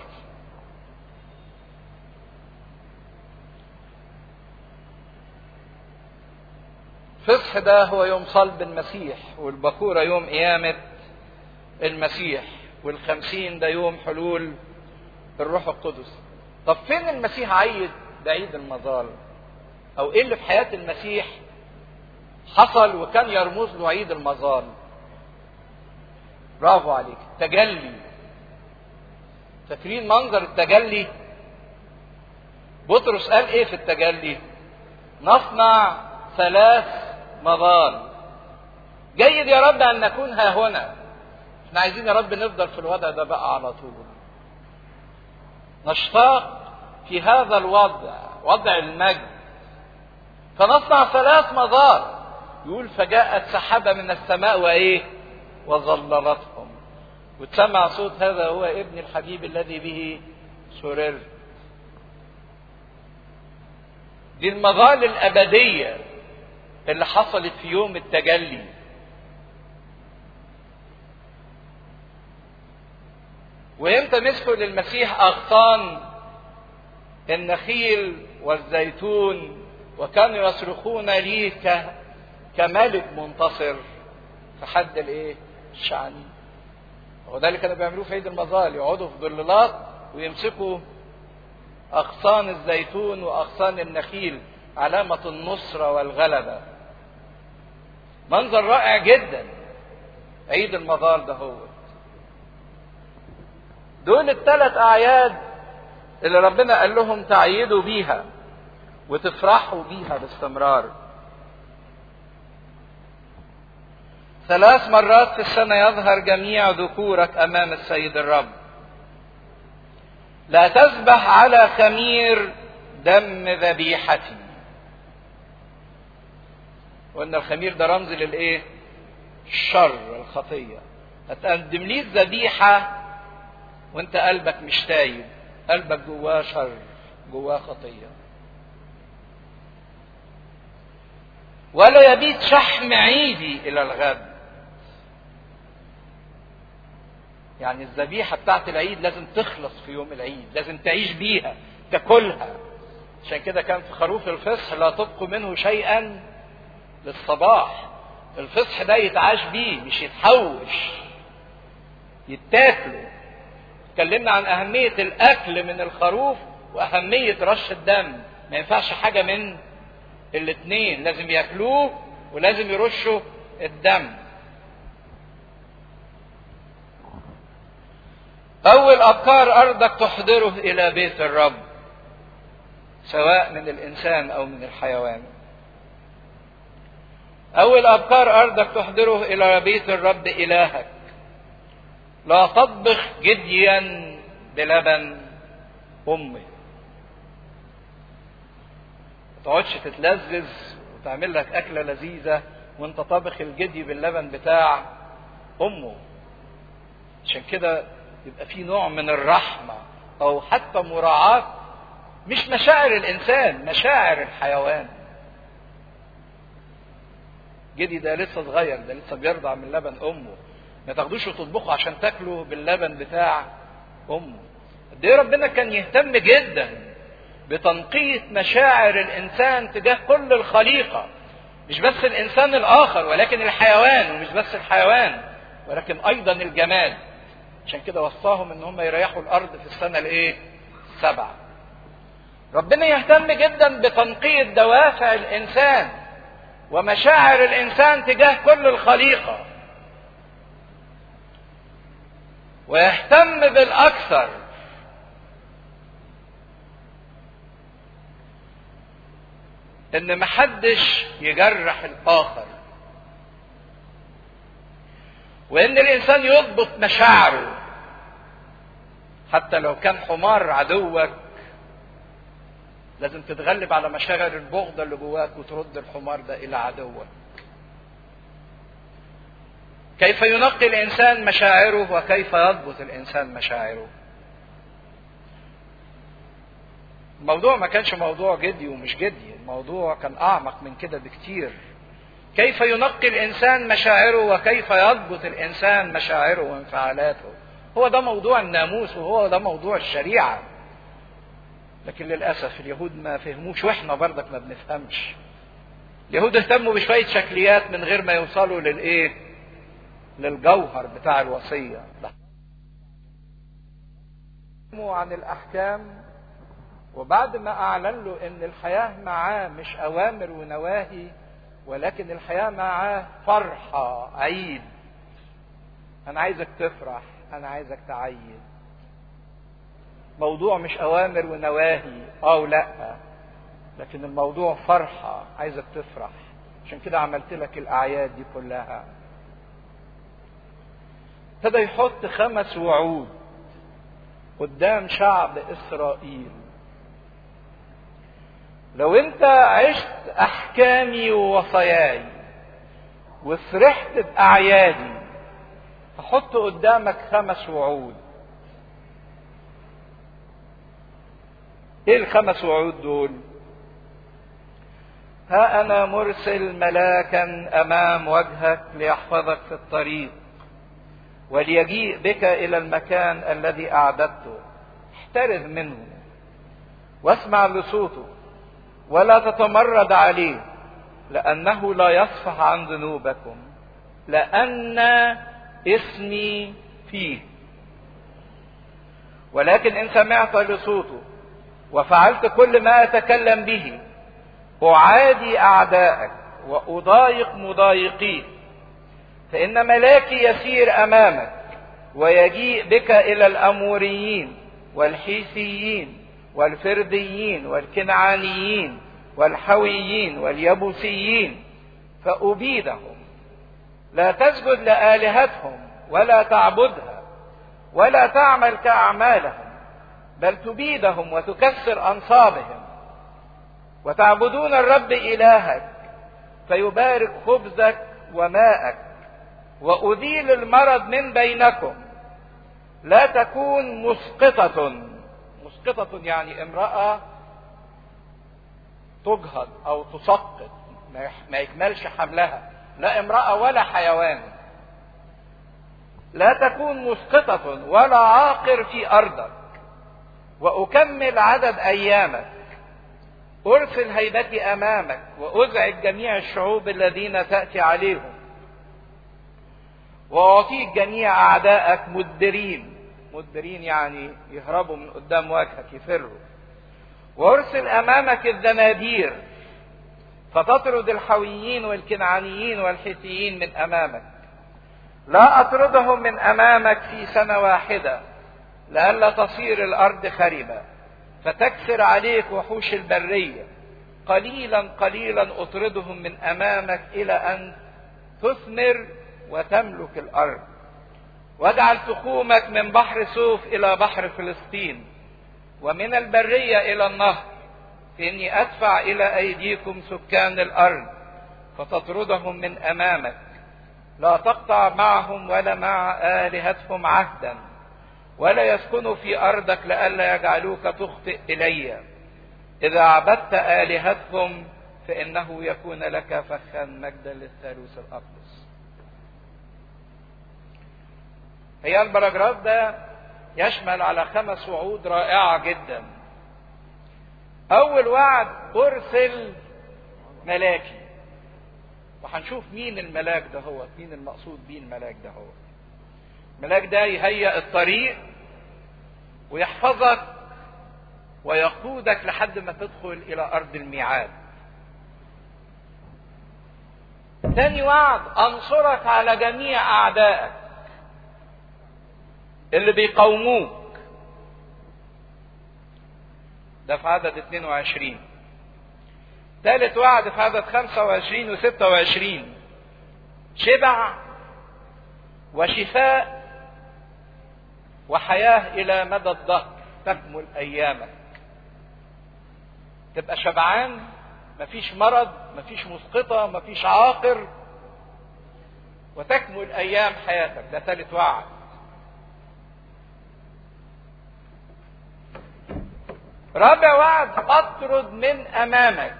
فصح ده هو يوم صلب المسيح، والبكورة يوم قيامة المسيح، والخمسين ده يوم حلول الروح القدس. طب فين المسيح عيد بعيد المظال؟ او ايه اللي في حياة المسيح حصل وكان يرمز له عيد المظال؟ برافو عليك، التجلي. فاكرين منظر التجلي؟ بطرس قال ايه في التجلي؟ نصنع ثلاث مظال. جيد يا رب ان نكون ها هنا، احنا عايزين يا رب نفضل في الوضع ده بقى على طول. نشتاق في هذا الوضع، وضع المجد، فنصنع ثلاث مظال. يقول فجاءت سحابة من السماء وايه؟ وظللتهم، وتسمع صوت هذا هو ابن الحبيب الذي به سررت. دي المظال الأبدية اللي حصلت في يوم التجلي. وامتى مسكوا للمسيح أغصان النخيل والزيتون وكانوا يصرخون ليه ك... كملك منتصر في حد الايه؟ الشعانين. وده اللي كانوا بيعملوه في عيد المظال، يقعدوا في ظلالات ويمسكوا أغصان الزيتون وأغصان النخيل، علامة النصرة والغلبة. منظر رائع جدا عيد المظال ده. هو دول الثلاث أعياد اللي ربنا قال لهم تعيدوا بيها وتفرحوا بيها باستمرار. ثلاث مرات في السنة يظهر جميع ذكورك أمام السيد الرب. لا تذبح على خمير دم ذبيحتي. وإن الخمير ده رمز للإيه؟ الشر، الخطية. هتقدم لي ذبيحة وانت قلبك مش تايب، قلبك جواه شر، جواه خطية. ولا يبيت شحم عيدي إلى الغد. يعني الذبيحة بتاعت العيد لازم تخلص في يوم العيد، لازم تعيش بيها، تاكلها. عشان كده كان في خروف الفصح لا تبقوا منه شيئا للصباح. الفصح ده يتعاش بيه، مش يتحوش، يتاكلوا. اتكلمنا عن أهمية الأكل من الخروف وأهمية رش الدم. ما ينفعش حاجة من الاثنين، لازم ياكلوه ولازم يرشوا الدم. أول أبكار أرضك تحضره إلى بيت الرب، سواء من الإنسان أو من الحيوان. أول أبكار أرضك تحضره إلى بيت الرب إلهك. لا تطبخ جديا بلبن أمه. ما تقعدش تتلذذ وتعمل لك أكلة لذيذة وانت طابخ الجدي باللبن بتاع أمه. عشان كده يبقى في نوع من الرحمة أو حتى مراعاة، مش مشاعر الإنسان، مشاعر الحيوان. جدي ده لسه صغير، ده لسه بيرضع من لبن أمه، ما تاخدوش وتطبخوا عشان تاكلوا باللبن بتاع أمه. قد إيه ربنا كان يهتم جدا بتنقية مشاعر الإنسان تجاه كل الخليقة، مش بس الإنسان الآخر ولكن الحيوان، ومش بس الحيوان ولكن أيضا الجماد. عشان كده وصاهم ان هم يريحوا الارض في السنة الايه؟ السبعة. ربنا يهتم جدا بتنقية دوافع الانسان ومشاعر الانسان تجاه كل الخليقة. ويهتم بالاكثر. ان محدش يجرح الاخر، وان الانسان يضبط مشاعره حتى لو كان حمار عدوك لازم تتغلب على مشاعر البغض اللي جواك وترد الحمار ده الى عدوك. كيف ينقي الانسان مشاعره وكيف يضبط الانسان مشاعره. الموضوع ما كانش موضوع جدي ومش جدي، الموضوع كان اعمق من كده بكتير. كيف ينقي الانسان مشاعره وكيف يضبط الانسان مشاعره وانفعالاته. هو ده موضوع الناموس وهو ده موضوع الشريعة. لكن للأسف اليهود ما فهموش، واحنا برضك ما بنفهمش. اليهود اهتموا بشوية شكليات من غير ما يوصلوا للايه؟ للجوهر بتاع الوصية. عن الأحكام، وبعد ما أعلن له إن الحياة معاه مش أوامر ونواهي، ولكن الحياة معاه فرحة، عيد. أنا عايزك تفرح، أنا عايزك تعيد. موضوع مش أوامر ونواهي أو لأ، لكن الموضوع فرحة، عايزك تفرح. عشان كده عملت لك الأعياد دي كلها. ابتدى يحط خمس وعود قدام شعب إسرائيل. لو انت عشت احكامي ووصاياي وفرحت باعيادي هحط قدامك خمس وعود. ايه الخمس وعود دول؟ ها انا مرسل ملاكا امام وجهك ليحفظك في الطريق وليجيء بك الى المكان الذي اعددته. احترز منه واسمع لصوته ولا تتمرد عليه، لأنه لا يصفح عن ذنوبكم، لأن اسمي فيه. ولكن إن سمعت لصوته وفعلت كل ما أتكلم به أعادي أعدائك وأضايق مضايقيك، فإن ملاكي يسير أمامك ويجيء بك إلى الأموريين والحيثيين والفرديين والكنعانيين والحويين واليبوسيين فأبيدهم. لا تسجد لآلهتهم ولا تعبدها ولا تعمل كأعمالهم، بل تبيدهم وتكسر أنصابهم. وتعبدون الرب إلهك فيبارك خبزك وماءك، وأزيل المرض من بينكم. لا تكون مسقطة. مسقطة يعني امرأة تجهض أو تسقط ما يكملش حملها، لا امرأة ولا حيوان. لا تكون مسقطة ولا عاقر في أرضك، وأكمل عدد أيامك. أرسل هيبتي أمامك وأزعج جميع الشعوب الذين تأتي عليهم، وأعطيك جميع أعدائك مدبرين. مدبرين يعني يهربوا من قدام وجهك، يفروا. وارسل امامك الذنابير فتطرد الحويين والكنعانيين والحيثيين من امامك. لا اطردهم من امامك في سنة واحدة، لئلا تصير الارض خربة فتكسر عليك وحوش البرية. قليلا قليلا اطردهم من امامك الى ان تثمر وتملك الارض. واجعل تخومك من بحر سوف الى بحر فلسطين، ومن البرية الى النهر، فاني ادفع الى ايديكم سكان الارض فتطردهم من امامك. لا تقطع معهم ولا مع آلهتهم عهدا، ولا يسكنوا في ارضك لئلا يجعلوك تخطئ الي. اذا عبدت آلهتهم فانه يكون لك فخا مجدا للثالوث الاقدس. هي البراجراف ده يشمل على خمس وعود رائعة جدا. أول وعد أرسل ملاكي، وهنشوف مين الملاك ده هو، مين المقصود بيه الملاك ده هو. الملاك ده يهيئ الطريق ويحفظك ويقودك لحد ما تدخل إلى أرض الميعاد. تاني وعد أنصرك على جميع أعدائك. اللي بيقاوموك. ده في عدد اتنين وعشرين. ثالث وعد في عدد خمسة وعشرين وستة وعشرين، شبع وشفاء وحياة إلى مدى الدهر تكمل أيامك. تبقى شبعان، مفيش مرض، مفيش مسقطة، مفيش عاقر، وتكمل أيام حياتك. ده ثالث وعد. رابع وعد، أطرد من أمامك.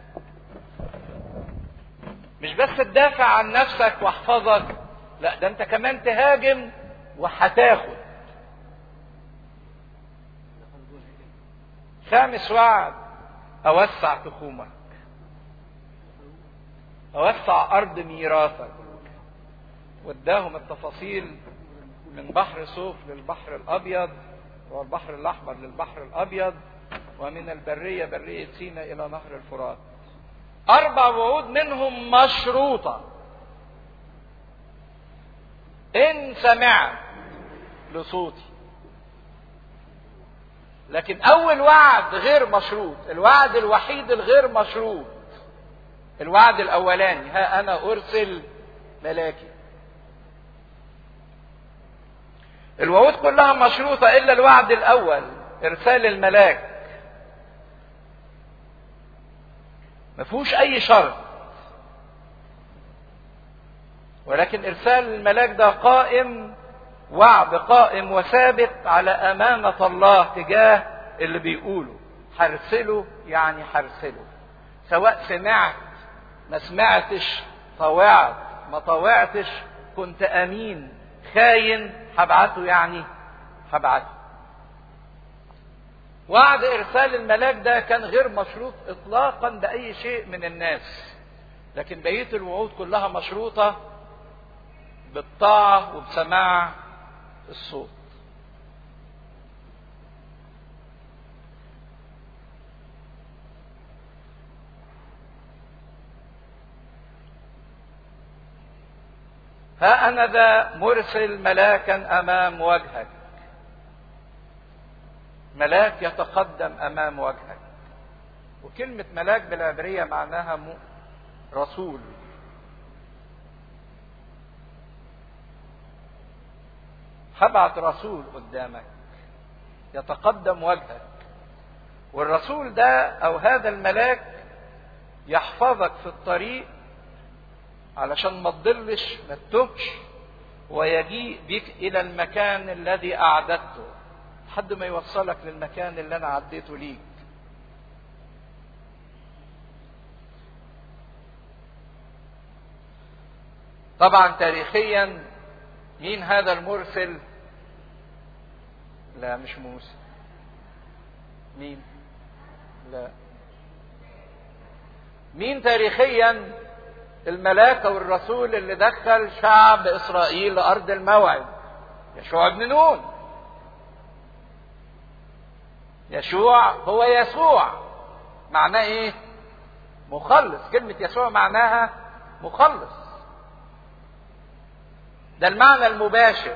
مش بس تدافع عن نفسك واحفظك، لا ده انت كمان تهاجم وهتاخد. خامس وعد، اوسع تخومك، اوسع ارض ميراثك. واداهم التفاصيل من بحر صوف للبحر الابيض، والبحر الاحمر للبحر الابيض، ومن البريه بريه سيناء الى نهر الفرات. اربع وعود منهم مشروطه. ان سمعت لصوتي. لكن اول وعد غير مشروط، الوعد الوحيد الغير مشروط الوعد الاولاني، ها انا ارسل ملاكي. الوعود كلها مشروطه الا الوعد الاول، ارسال الملاك. ما فيهوش اي شرط، ولكن ارسال الملاك ده قائم، وعد قائم وثابت على امانة الله تجاه اللي بيقوله. حرسله يعني حرسله، سواء سمعت ما سمعتش، طوعت ما طوعتش، كنت امين خاين، هبعته يعني هبعته. وعد ارسال الملاك ده كان غير مشروط اطلاقا باي شيء من الناس، لكن بقيه الوعود كلها مشروطه بالطاعه وبسماع الصوت. ها انا ذا مرسل ملاكا امام وجهك. ملاك يتقدم امام وجهك. وكلمة ملاك بالعبرية معناها رسول. هبعت رسول قدامك يتقدم وجهك، والرسول ده او هذا الملاك يحفظك في الطريق علشان ما تضلش ما تتوهش، ويجيء بك الى المكان الذي اعددته لحد ما يوصلك للمكان اللي انا عديته ليك. طبعا تاريخيا مين هذا المرسل؟ لا مش موسى. مين؟ لا. مين تاريخيا الملاك او الرسول اللي دخل شعب اسرائيل لارض الموعد؟ يشوع بن نون. يشوع هو يسوع. معناه ايه؟ مخلص. كلمة يسوع معناها مخلص. ده المعنى المباشر.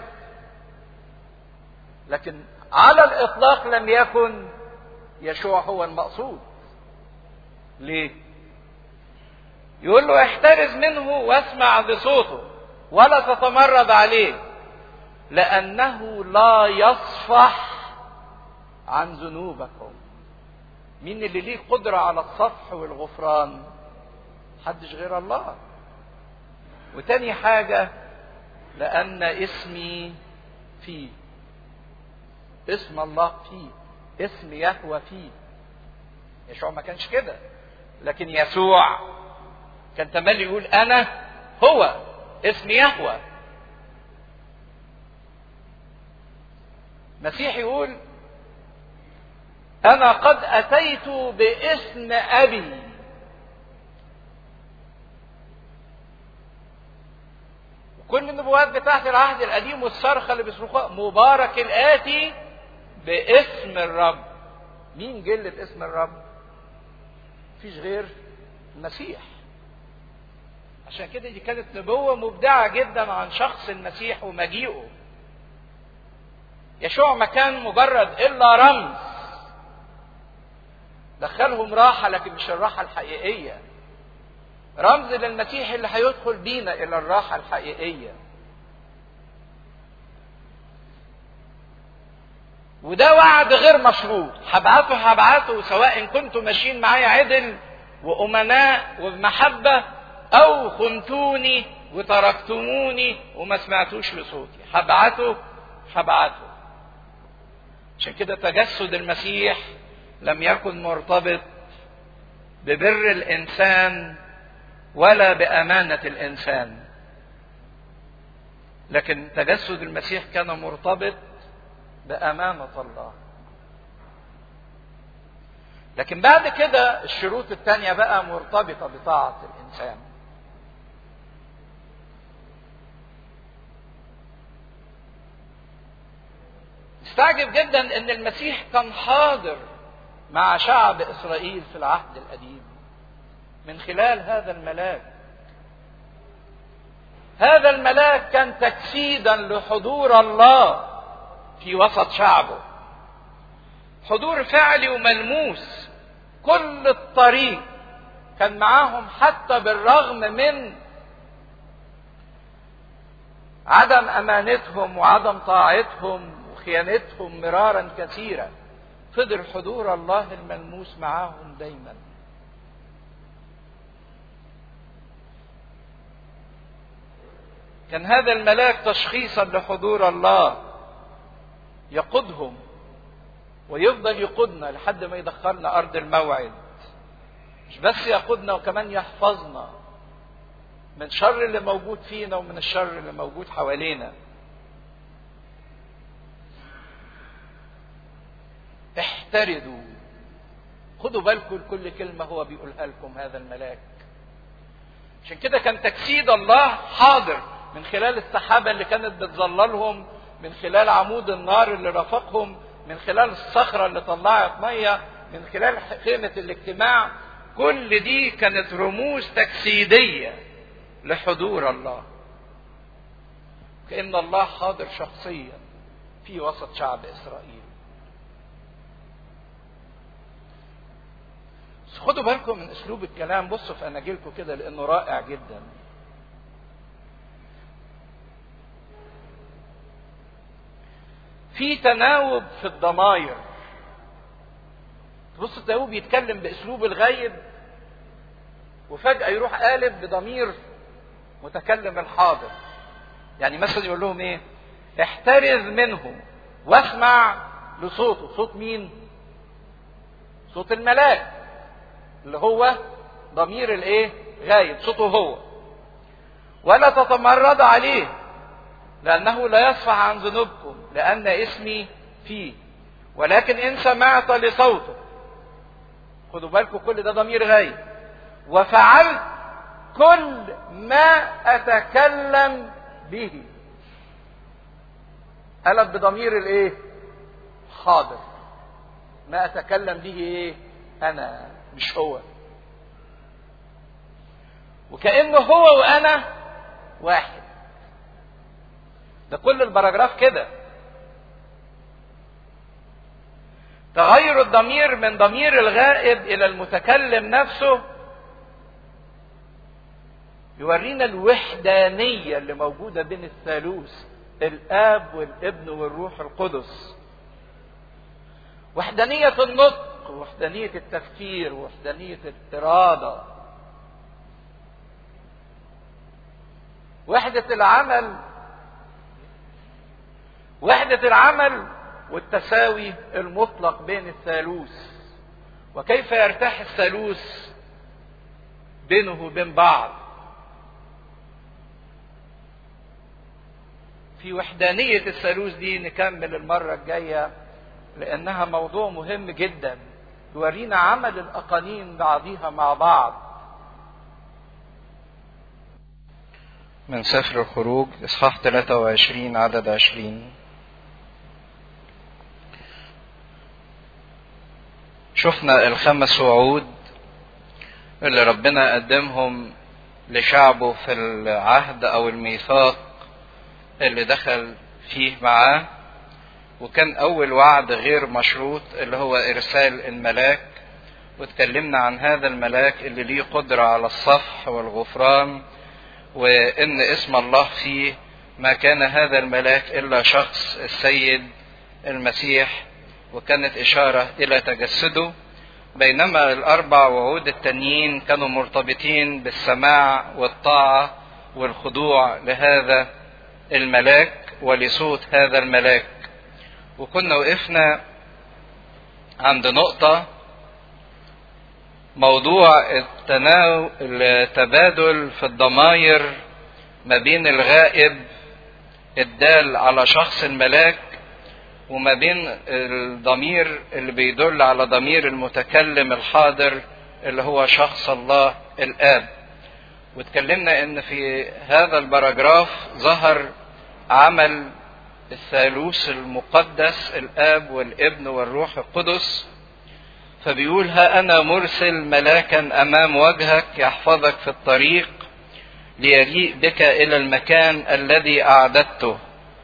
لكن على الاطلاق لم يكن يشوع هو المقصود. ليه؟ يقول له احترز منه واسمع بصوته ولا تتمرد عليه، لانه لا يصفح عن ذنوبكم. مين اللي ليه قدرة على الصفح والغفران؟ محدش غير الله. وتاني حاجة، لأن اسمي فيه. اسم الله فيه، اسم يهوه فيه. يشوع ما كانش كده، لكن يسوع كان تملي يقول أنا هو اسم يهوه. مسيح يقول أنا قد أتيت باسم أبي. كل النبوات بتاعت العهد القديم والصرخة اللي بيصرخوها مبارك الآتي باسم الرب. مين جلة اسم الرب؟ مفيش غير المسيح. عشان كده دي كانت نبوة مبدعة جدا عن شخص المسيح ومجيئه. يشوع ما كان مجرد الا رمز دخلهم راحة، لكن مش الراحة الحقيقية. رمز للمسيح اللي هيدخل بينا الى الراحة الحقيقية. وده وعد غير مشروط، هبعته هبعته سواء كنتم ماشيين معايا عدل وامناء وبمحبة، او خنتوني وتركتموني وما سمعتوش لصوتي، هبعته هبعته. عشان كده تجسد المسيح لم يكن مرتبط ببر الانسان ولا بامانة الانسان، لكن تجسد المسيح كان مرتبط بامانة الله. لكن بعد كده الشروط الثانية بقى مرتبطة بطاعة الانسان. استعجب جدا ان المسيح كان حاضر مع شعب اسرائيل في العهد القديم من خلال هذا الملاك. هذا الملاك كان تجسيدا لحضور الله في وسط شعبه، حضور فعلي وملموس. كل الطريق كان معاهم، حتى بالرغم من عدم امانتهم وعدم طاعتهم وخيانتهم مرارا كثيرا، فضل حضور الله الملموس معاهم دايما. كان هذا الملاك تشخيصا لحضور الله، يقودهم ويفضل يقودنا لحد ما يدخلنا ارض الموعد. مش بس يقودنا، وكمان يحفظنا من شر اللي موجود فينا ومن الشر اللي موجود حوالينا. احترزوا، خدوا بالكم لكل كلمة هو بيقولها لكم هذا الملاك. عشان كده كان تجسيد الله حاضر من خلال السحابة اللي كانت بتظللهم، من خلال عمود النار اللي رافقهم، من خلال الصخرة اللي طلعت مية، من خلال خيمة الاجتماع. كل دي كانت رموز تجسيدية لحضور الله، كأن الله حاضر شخصيا في وسط شعب إسرائيل. خدوا بالكم من اسلوب الكلام، بصوا في اناجيلكم كده لانه رائع جدا. في تناوب في الضمائر. تبص تلاقوه بيتكلم باسلوب الغيب، وفجأة يروح قالب بضمير متكلم الحاضر. يعني مثلا يقول لهم ايه؟ احترز منهم واسمع لصوته. صوت مين؟ صوت الملاك اللي هو ضمير الايه؟ غايب، صوته هو. ولا تتمرد عليه لانه لا يصفح عن ذنوبكم لان اسمي فيه، ولكن ان سمعت لصوته. خدوا بالكم كل ده ضمير غايب. وفعلت كل ما اتكلم به. قلب بضمير الايه؟ حاضر. ما اتكلم به ايه؟ انا، مش هو. وكأنه هو وانا واحد. ده كل البراجراف كده. تغير الضمير من ضمير الغائب الى المتكلم نفسه يورينا الوحدانية اللي موجودة بين الثالوث، الاب والابن والروح القدس. وحدانية النطق، وحدانية التفكير، وحدانية الإرادة، وحدة العمل، وحدة العمل والتساوي المطلق بين الثالوث. وكيف يرتاح الثالوث بينه وبين بعض في وحدانية الثالوث دي. نكمل المرة الجاية لأنها موضوع مهم جدا، يورينا عمل الأقانيم بعضيها مع بعض. من سفر الخروج إصحاح ثلاثة وعشرين عدد عشرين. شفنا الخمس وعود اللي ربنا قدمهم لشعبه في العهد أو الميثاق اللي دخل فيه معاه. وكان أول وعد غير مشروط اللي هو إرسال الملاك، واتكلمنا عن هذا الملاك اللي ليه قدرة على الصفح والغفران، وإن اسم الله فيه ما كان هذا الملاك إلا شخص السيد المسيح، وكانت إشارة إلى تجسده. بينما الأربع وعود التانيين كانوا مرتبطين بالسماع والطاعة والخضوع لهذا الملاك ولصوت هذا الملاك. وكنا وقفنا عند نقطة موضوع التناو... التبادل في الضمائر ما بين الغائب الدال على شخص الملاك وما بين الضمير اللي بيدل على ضمير المتكلم الحاضر اللي هو شخص الله الآب. واتكلمنا ان في هذا البراجراف ظهر عمل الثالوث المقدس الآب والابن والروح القدس، فبيقول ها أنا مرسل ملاكا أمام وجهك يحفظك في الطريق ليجيء بك إلى المكان الذي أعددته.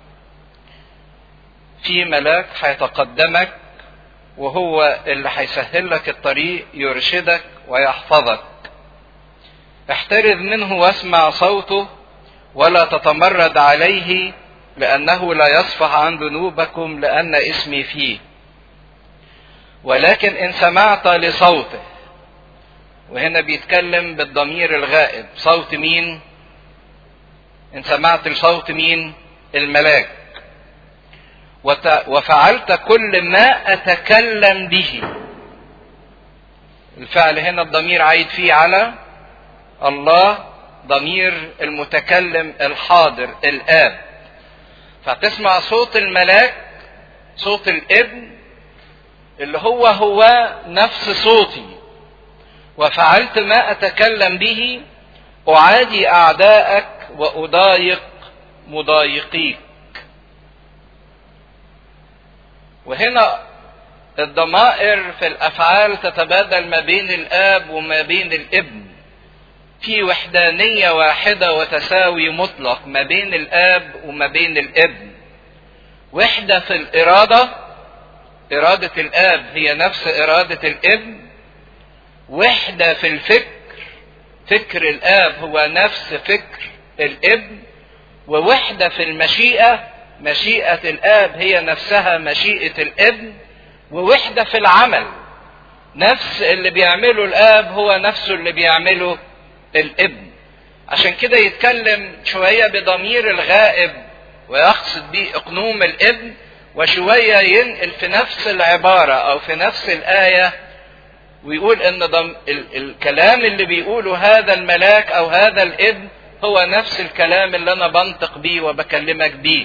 في ملاك هيتقدمك وهو اللي هيسهل لك الطريق، يرشدك ويحفظك. احترز منه واسمع صوته ولا تتمرد عليه، لأنه لا يصفح عن ذنوبكم لأن اسمي فيه. ولكن إن سمعت لصوته، وهنا بيتكلم بالضمير الغائب، صوت مين؟ إن سمعت لصوت مين؟ الملاك. وفعلت كل ما أتكلم به. الفعل هنا الضمير عايد فيه على الله، ضمير المتكلم الحاضر الآب. فتسمع صوت الملاك، صوت الابن اللي هو هو نفس صوتي. وفعلت ما أتكلم به، أعادي أعداءك وأضايق مضايقيك. وهنا الضمائر في الأفعال تتبادل ما بين الآب وما بين الابن، في وحدانية واحدة وتساوي مطلق ما بين الآب وما بين الابن. وحدة في الإرادة، إرادة الآب هي نفس إرادة الابن. وحدة في الفكر، فكر الآب هو نفس فكر الابن. ووحدة في المشيئة، مشيئة الآب هي نفسها مشيئة الابن. ووحدة في العمل، نفس اللي بيعمله الآب هو نفسه اللي بيعمله الابن. عشان كده يتكلم شوية بضمير الغائب ويقصد به اقنوم الابن، وشوية ينقل في نفس العبارة او في نفس الآية ويقول ان ضم... ال... الكلام اللي بيقوله هذا الملاك او هذا الابن هو نفس الكلام اللي انا بنطق بيه وبكلمك بيه.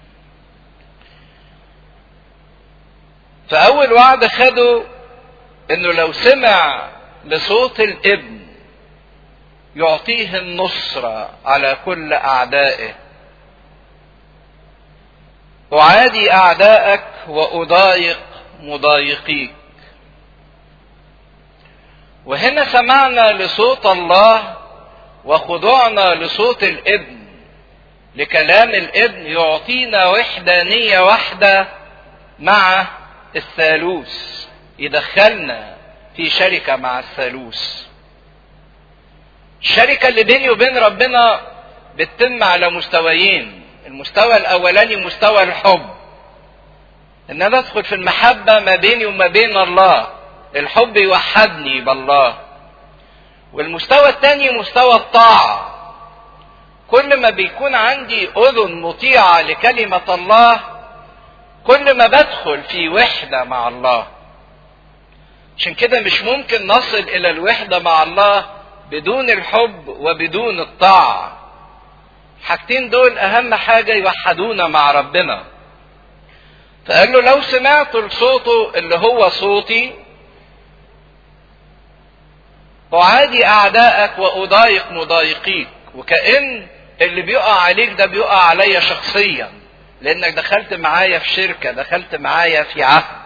فاول وعد خده انه لو سمع لصوت الابن يعطيه النصرة على كل أعدائه. أعادي أعدائك وأضايق مضايقيك. وهنا سمعنا لصوت الله وخضوعنا لصوت الابن، لكلام الابن يعطينا وحدانية واحدة مع الثالوث، يدخلنا في شركة مع الثالوث. الشركة اللي بيني وبين ربنا بتتم على مستويين. المستوى الأولاني مستوى الحب، إن أنا أدخل في المحبة ما بيني وما بين الله، الحب يوحدني بالله. والمستوى الثاني مستوى الطاعة. كل ما بيكون عندي أذن مطيعة لكلمة الله كل ما بدخل في وحدة مع الله. عشان كده مش ممكن نصل إلى الوحدة مع الله بدون الحب وبدون الطاعة. حاجتين دول أهم حاجة يوحدونا مع ربنا. فقال له لو سمعت لصوته اللي هو صوتي أعادي أعدائك وأضايق مضايقيك. وكأن اللي بيقع عليك ده بيقع عليا شخصيا، لأنك دخلت معايا في شركة، دخلت معايا في عهد.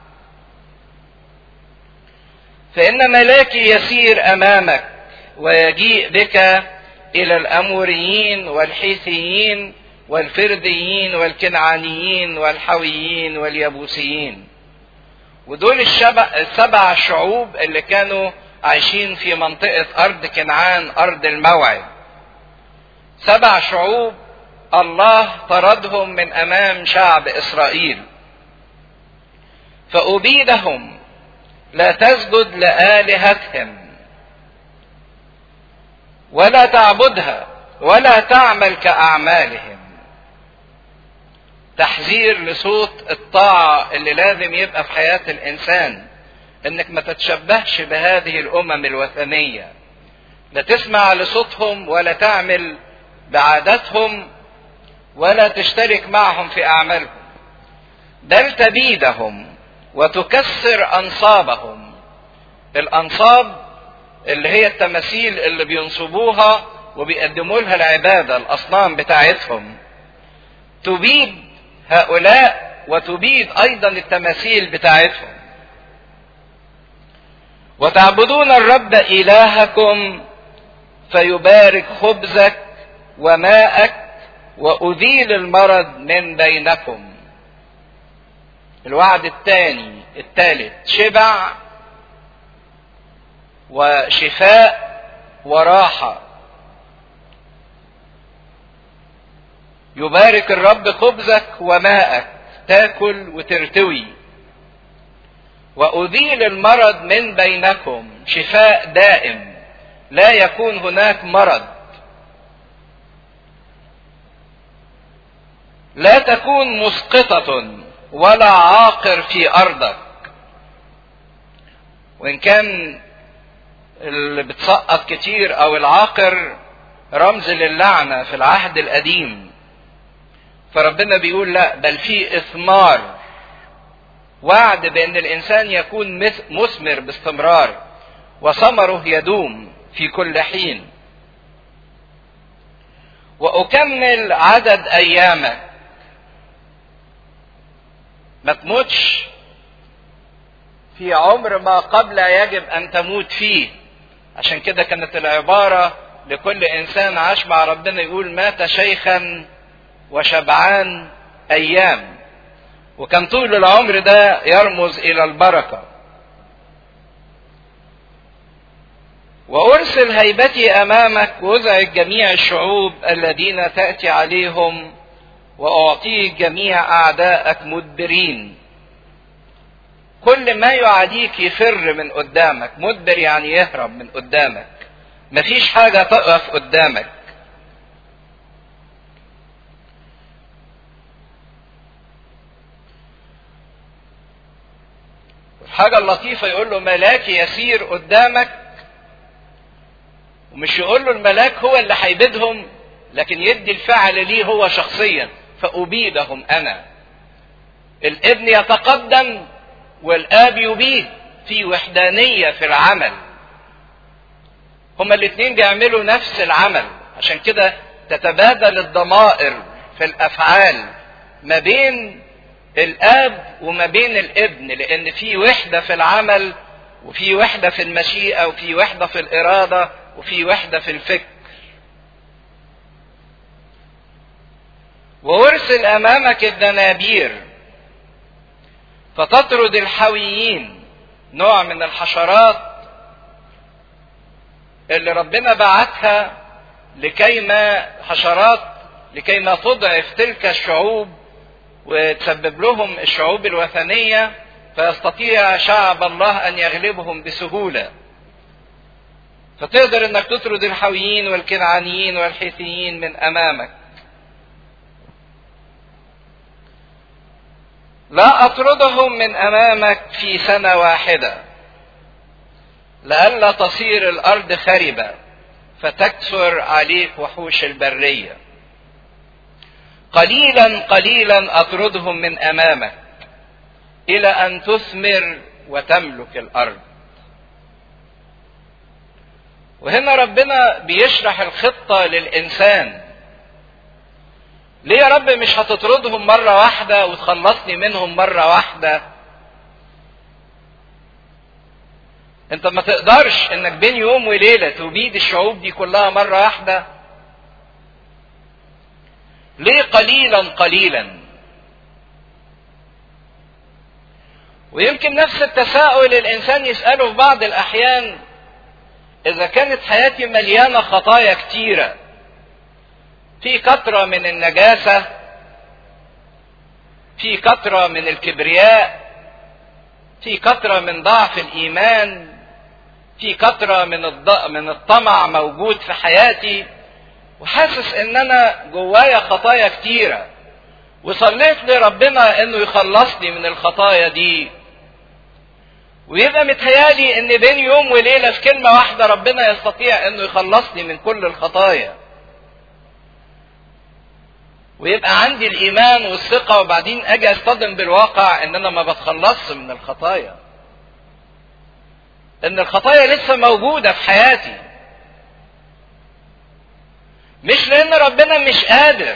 فإن ملاكي يسير أمامك ويجيء بك إلى الأموريين والحيثيين والفرديين والكنعانيين والحويين واليبوسيين. ودول الشبع السبع شعوب اللي كانوا عايشين في منطقة أرض كنعان، أرض الموعد. سبع شعوب الله طردهم من أمام شعب إسرائيل، فأبيدهم لا تسجد لآلهتهم ولا تعبدها ولا تعمل كأعمالهم. تحذير لصوت الطاعة اللي لازم يبقى في حياة الإنسان، إنك ما تتشبهش بهذه الأمم الوثنية، لا تسمع لصوتهم ولا تعمل بعاداتهم ولا تشترك معهم في أعمالهم، بل تبيدهم وتكسر أنصابهم. الأنصاب اللي هي التماثيل اللي بينصبوها وبيقدموا لها العبادة، الأصنام بتاعتهم، تبيد هؤلاء وتبيد أيضا التماثيل بتاعتهم. وتعبدون الرب إلهكم فيبارك خبزك وماءك وأزيل المرض من بينكم. الوعد الثاني الثالث شبع وشفاء وراحة. يبارك الرب خبزك وماءك، تاكل وترتوي. وأزيل المرض من بينكم، شفاء دائم، لا يكون هناك مرض. لا تكون مسقطة ولا عاقر في أرضك. وإن كان اللي بتسقط كتير أو العاقر رمز للعنة في العهد القديم، فربنا بيقول لا، بل في إثمار، وعد بأن الإنسان يكون مثمر باستمرار وثمره يدوم في كل حين. وأكمل عدد أيامك، ما تموتش في عمر ما قبل يجب أن تموت فيه. عشان كده كانت العبارة لكل إنسان عاش مع ربنا يقول مات شيخا وشبعان أيام. وكان طول العمر ده يرمز إلى البركة. وأرسل هيبتي أمامك وأزعج جميع الشعوب الذين تأتي عليهم، وأعطيك جميع أعدائك مدبرين. كل ما يعاديك يفر من قدامك. مدبر يعني يهرب من قدامك، مفيش حاجة تقف قدامك. الحاجة اللطيفة يقول له ملاك يسير قدامك، ومش يقول له الملاك هو اللي هيبيدهم، لكن يدي الفعل ليه هو شخصيا. فأبيدهم أنا. الابن يتقدم والآب يبيد، في وحدانية في العمل. هما الاثنين بيعملوا نفس العمل. عشان كده تتبادل الضمائر في الأفعال ما بين الآب وما بين الابن، لأن في وحدة في العمل، وفي وحدة في المشيئة، وفي وحدة في الإرادة، وفي وحدة في الفكر. وأرسل أمامك الدنابير فتطرد الحويين، نوع من الحشرات اللي ربنا بعتها لكيما حشرات لكيما تضعف تلك الشعوب وتسبب لهم الشعوب الوثنية، فيستطيع شعب الله أن يغلبهم بسهولة. فتقدر أنك تطرد الحويين والكنعانيين والحيثيين من أمامك. لا أطردهم من أمامك في سنة واحدة، لئلا تصير الأرض خربة فتكثر عليك وحوش البرية. قليلا قليلا أطردهم من أمامك إلى أن تثمر وتملك الأرض. وهنا ربنا بيشرح الخطة للإنسان. ليه يا رب مش هتطردهم مرة واحدة وتخلصني منهم مرة واحدة؟ انت ما تقدرش انك بين يوم وليلة تبيد الشعوب دي كلها مرة واحدة. ليه قليلا قليلا؟ ويمكن نفس التساؤل الانسان يسأله في بعض الاحيان، اذا كانت حياتي مليانة خطايا كتيرة، في كثرة من النجاسة، في كثرة من الكبرياء، في كثرة من ضعف الايمان، في كثرة من من الطمع موجود في حياتي، وحاسس ان انا جوايا خطايا كتيرة، وصليت لربنا انه يخلصني من الخطايا دي، ويبقى متهيالي ان بين يوم وليلة في كلمة واحدة ربنا يستطيع انه يخلصني من كل الخطايا، ويبقى عندي الايمان والثقة، وبعدين اجي اصطدم بالواقع ان انا ما بتخلصش من الخطايا، ان الخطايا لسه موجودة في حياتي. مش لان ربنا مش قادر،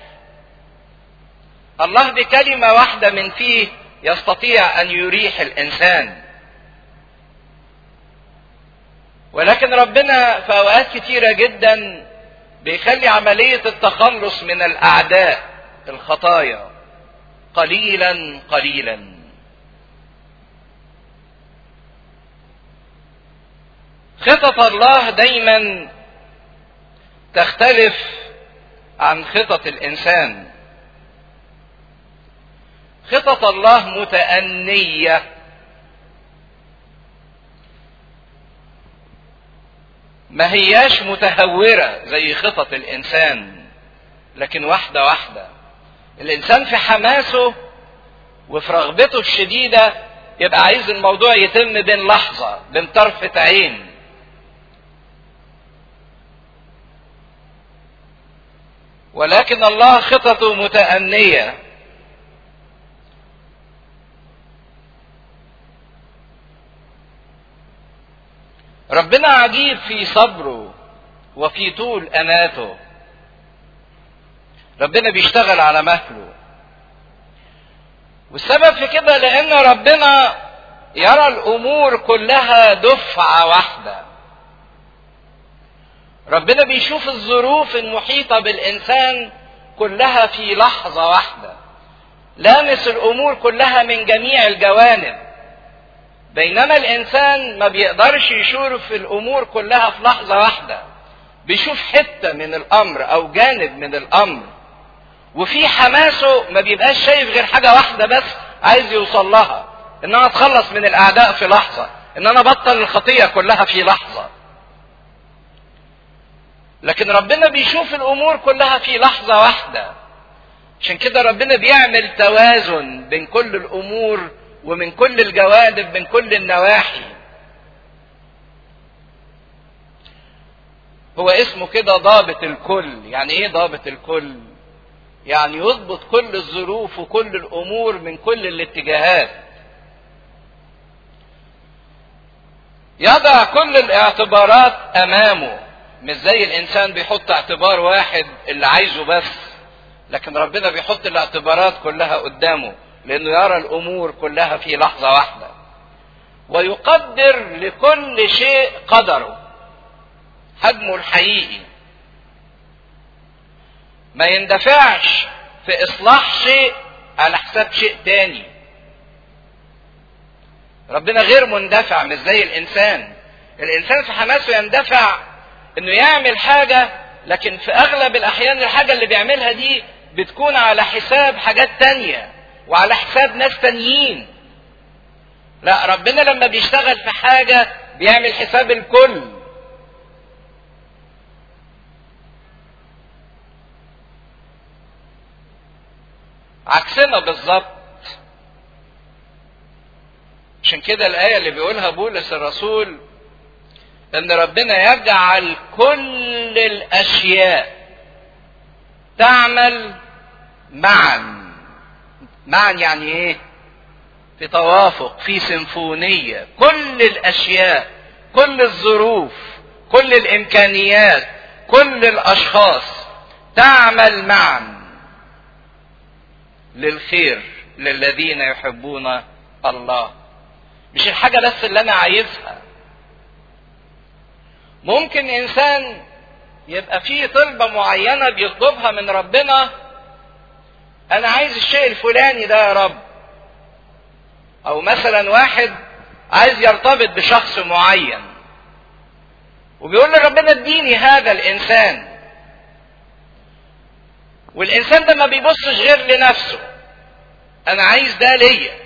الله بكلمة واحدة من فيه يستطيع ان يريح الانسان، ولكن ربنا في اوقات كتيرة جدا بيخلي عملية التخلص من الاعداء الخطايا قليلا قليلا. خطط الله دايما تختلف عن خطط الانسان. خطط الله متأنية، ما هياش متهورة زي خطط الانسان، لكن واحدة واحدة. الانسان في حماسه وفي رغبته الشديدة يبقى عايز الموضوع يتم بين لحظة، بين طرفة عين. ولكن الله خططه متأنية. ربنا عجيب في صبره وفي طول أناته. ربنا بيشتغل على مهله، والسبب في كده لأن ربنا يرى الأمور كلها دفعة واحدة. ربنا بيشوف الظروف المحيطة بالإنسان كلها في لحظة واحدة، لامس الأمور كلها من جميع الجوانب، بينما الإنسان ما بيقدرش يشوف الأمور كلها في لحظة واحدة، بيشوف حتة من الأمر أو جانب من الأمر، وفي حماسه ما بيبقاش شايف غير حاجة واحدة بس عايز يوصل لها، إن أنا أتخلص من الأعداء في لحظة، إن أنا أبطل الخطية كلها في لحظة. لكن ربنا بيشوف الأمور كلها في لحظة واحدة. عشان كده ربنا بيعمل توازن بين كل الأمور ومن كل الجوانب، من كل النواحي. هو اسمه كده ضابط الكل. يعني ايه ضابط الكل؟ يعني يضبط كل الظروف وكل الأمور من كل الاتجاهات، يضع كل الاعتبارات أمامه، مش زي الإنسان بيحط اعتبار واحد اللي عايزه بس، لكن ربنا بيحط الاعتبارات كلها قدامه، لأنه يرى الأمور كلها في لحظة واحدة، ويقدر لكل شيء قدره، حجمه الحقيقي. ما يندفعش في إصلاح شيء على حساب شيء تاني. ربنا غير مندفع، مش زي الإنسان. الإنسان في حماسه يندفع إنه يعمل حاجة، لكن في أغلب الأحيان الحاجة اللي بيعملها دي بتكون على حساب حاجات تانية وعلى حساب ناس تانيين. لا، ربنا لما بيشتغل في حاجة بيعمل حساب الكل. عكسنا بالظبط. عشان كده الآية اللي بيقولها بولس الرسول ان ربنا يجعل كل الاشياء تعمل معا. معا يعني ايه؟ في توافق، في سيمفونية. كل الاشياء، كل الظروف، كل الامكانيات، كل الاشخاص تعمل معا للخير للذين يحبون الله. مش الحاجة بس اللي انا عايزها. ممكن انسان يبقى فيه طلبة معينة بيطلبها من ربنا انا عايز الشيء الفلاني ده يا رب. او مثلا واحد عايز يرتبط بشخص معين وبيقول لربنا اديني هذا الانسان، والانسان ده ما بيبصش غير لنفسه، انا عايز ده ليا.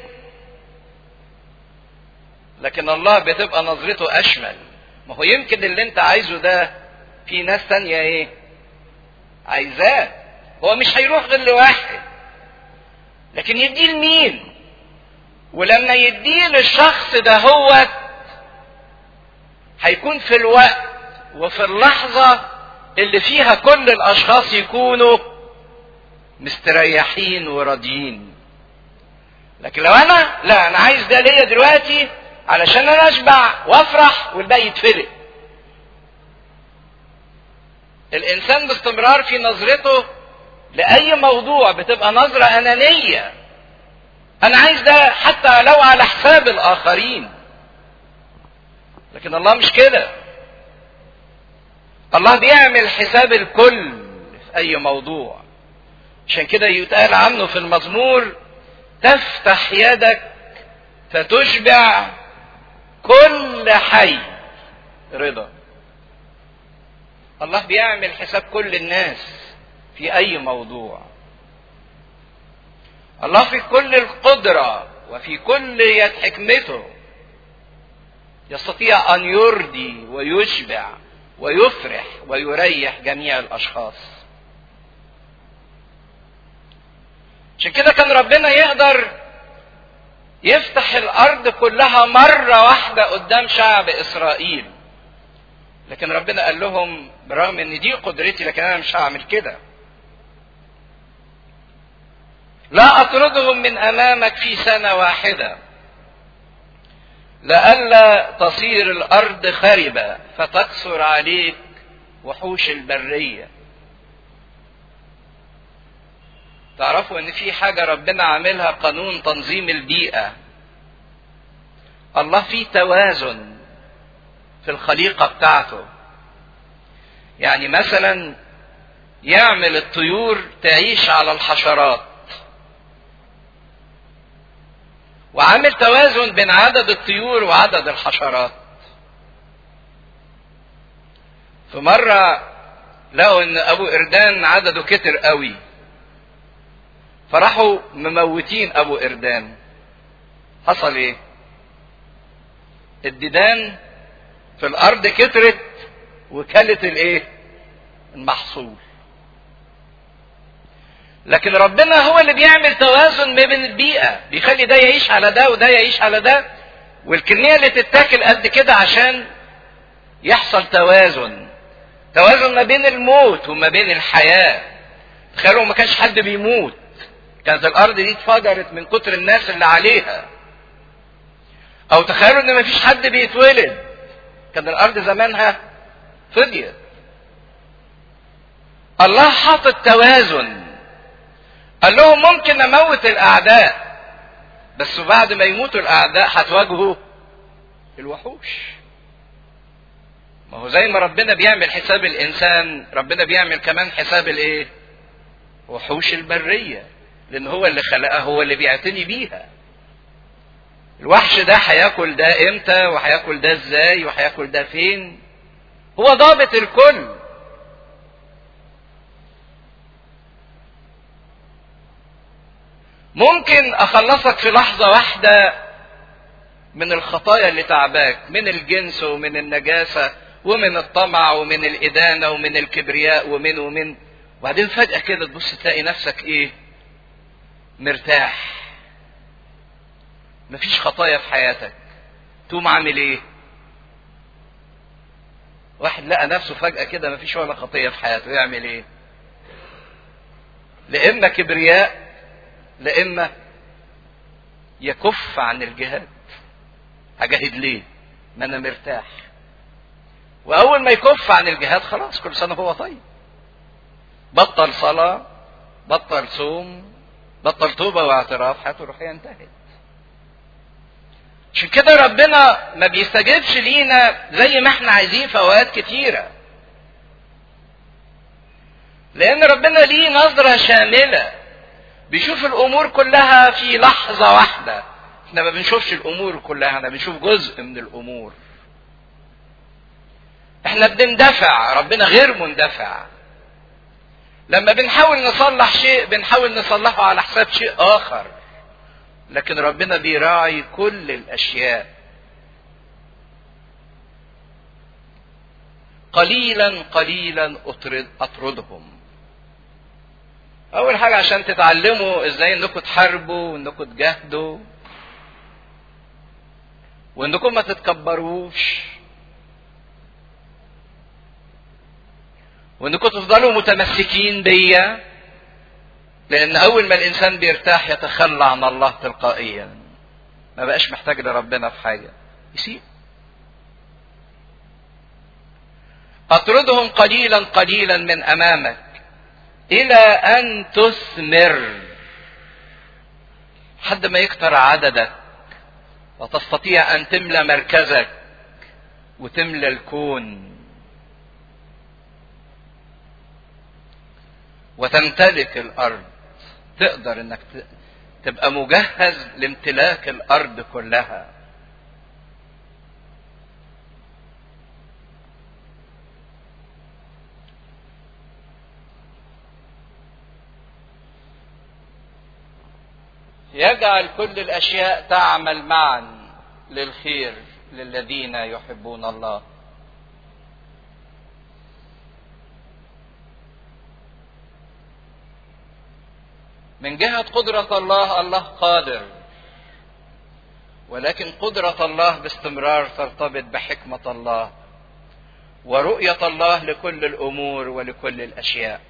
لكن الله بتبقى نظرته اشمل. ما هو يمكن اللي انت عايزه ده في ناس تانية ايه عايزاه، هو مش هيروح غير لواحد، لكن يديه لمين؟ ولما يديه للشخص ده هو هيكون في الوقت وفي اللحظة اللي فيها كل الاشخاص يكونوا مستريحين وراضيين. لكن لو انا لا انا عايز ده ليا دلوقتي علشان انا اشبع وافرح والباقي يتفرق. الانسان باستمرار في نظرته لاي موضوع بتبقى نظرة انانية، انا عايز ده حتى لو على حساب الاخرين. لكن الله مش كده، الله بيعمل حساب الكل في اي موضوع. عشان كده يتقال عنه في المزمور تفتح يدك فتشبع كل حي رضا. الله بيعمل حساب كل الناس في اي موضوع. الله في كل القدرة وفي كل يد حكمته يستطيع ان يرضي ويشبع ويفرح ويريح جميع الاشخاص. عشان كده كان ربنا يقدر يفتح الارض كلها مرة واحدة قدام شعب اسرائيل، لكن ربنا قال لهم برغم ان دي قدرتي لكن انا مش هعمل كده. لا اطردهم من امامك في سنة واحدة لئلا تصير الارض خربة فتكثر عليك وحوش البرية. تعرفوا ان في حاجة ربنا عاملها قانون تنظيم البيئة. الله فيه توازن في الخليقة بتاعته. يعني مثلا يعمل الطيور تعيش على الحشرات، وعامل توازن بين عدد الطيور وعدد الحشرات. في مرة لقوا ان ابو قردان عدده كتر قوي، فراحوا مموتين ابو قردان. حصل ايه؟ الديدان في الارض كترت وكلت الايه؟ المحصول. لكن ربنا هو اللي بيعمل توازن ما بين البيئة، بيخلي ده يعيش على ده وده يعيش على ده، والكمية اللي تتاكل قد كده عشان يحصل توازن. توازن ما بين الموت وما بين الحياة. تخيلوا ما كانش حد بيموت، كانت الارض دي اتفجرت من كتر الناس اللي عليها. او تخيلوا ان ما فيش حد بيتولد، كان الارض زمانها فضيت. الله حاطط توازن. قال لهم ممكن اموت الاعداء، بس بعد ما يموتوا الاعداء هتواجهوا الوحوش. ما هو زي ما ربنا بيعمل حساب الانسان، ربنا بيعمل كمان حساب الايه؟ وحوش البرية، لان هو اللي خلقها، هو اللي بيعتني بيها. الوحش ده هياكل ده امتى، وهياكل ده ازاي، وهياكل ده فين، هو ضابط الكل. ممكن اخلصك في لحظة واحدة من الخطايا اللي تعباك، من الجنس ومن النجاسة ومن الطمع ومن الإدانة ومن الكبرياء ومن ومن وبعدين فجأة كده تبص تلاقي نفسك ايه؟ مرتاح، مفيش خطايا في حياتك. تقوم عامل ايه؟ واحد لقى نفسه فجأة كده مفيش ولا خطية في حياته، يعمل ايه؟ لإما كبرياء، لإما يكف عن الجهاد. هجاهد ليه؟ ما انا مرتاح. واول ما يكف عن الجهاد خلاص كل سنة هو طيب، بطل صلاة، بطل صوم، بطل توبة واعتراف، حياته الروحية انتهت. عشان كده ربنا ما بيستجيبش لينا زي ما احنا عايزين في اوقات كتيرة، لان ربنا ليه نظرة شاملة. بيشوف الامور كلها في لحظة واحدة. احنا ما بنشوفش الامور كلها، احنا بنشوف جزء من الامور. احنا بندفع، ربنا غير مندفع. لما بنحاول نصلح شيء بنحاول نصلحه على حساب شيء اخر، لكن ربنا بيراعي كل الاشياء. قليلا قليلا أطرد اطردهم. اول حاجة عشان تتعلموا ازاي انكم تحاربوا وانكم تجاهدوا وانكم ما تتكبروش وانكم تفضلوا متمسكين بيا، لان اول ما الانسان بيرتاح يتخلى عن الله تلقائيا، ما بقاش محتاج لربنا في حاجة، يسيب. اطردهم قليلا قليلا من امامك الى ان تثمر، حد ما يكتر عددك وتستطيع ان تملى مركزك وتملى الكون وتمتلك الارض. تقدر انك تبقى مجهز لامتلاك الارض كلها. يجعل كل الاشياء تعمل معا للخير للذين يحبون الله. من جهة قدرة الله، الله قادر، ولكن قدرة الله باستمرار ترتبط بحكمة الله ورؤية الله لكل الامور ولكل الاشياء.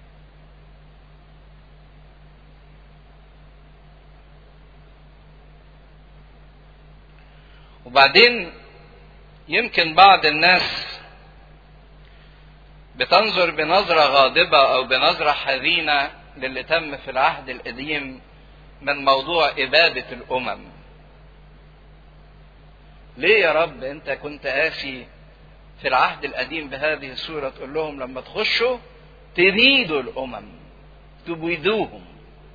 وبعدين يمكن بعض الناس بتنظر بنظرة غاضبة او بنظرة حزينة للي تم في العهد القديم من موضوع إبادة الأمم. ليه يا رب أنت كنت قاسي في العهد القديم بهذه الصورة، تقول لهم لما تخشوا تبيدوا الأمم، تبيدوهم.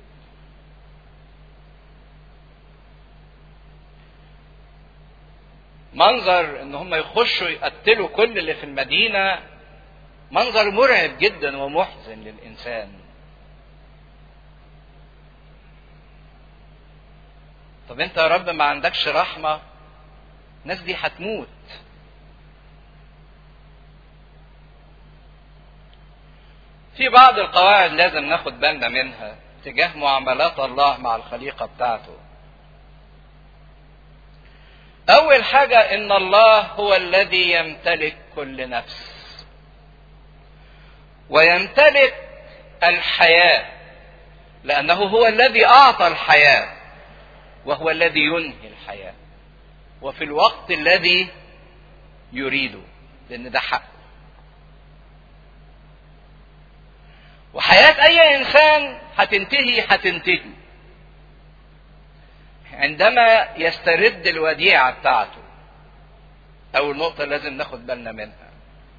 منظر ان هم يخشوا يقتلوا كل اللي في المدينة منظر مرعب جدا ومحزن للإنسان. طب انت يا رب ما عندكش رحمة؟ الناس دي هتموت. في بعض القواعد لازم ناخد بالنا منها تجاه معاملات الله مع الخليقة بتاعته. اول حاجة ان الله هو الذي يمتلك كل نفس ويمتلك الحياة، لانه هو الذي اعطى الحياة وهو الذي ينهي الحياة وفي الوقت الذي يريده، لان ده حقه. وحياة اي انسان هتنتهي هتنتهي عندما يسترد الوديعة بتاعته. اول نقطة لازم ناخد بالنا منها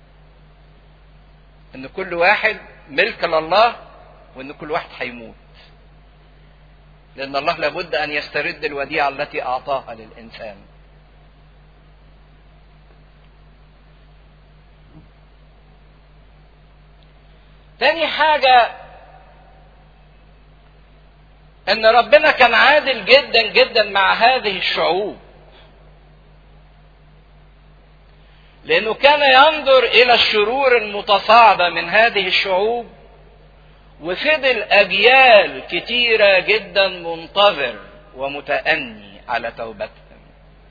ان كل واحد ملك لله وان كل واحد هيموت، لأن الله لابد أن يسترد الوديعة التي أعطاها للإنسان. تاني حاجة أن ربنا كان عادل جدا جدا مع هذه الشعوب، لأنه كان ينظر إلى الشرور المتصاعدة من هذه الشعوب وفضل أجيال كتيرة جدا منتظر ومتأني على توبتهم.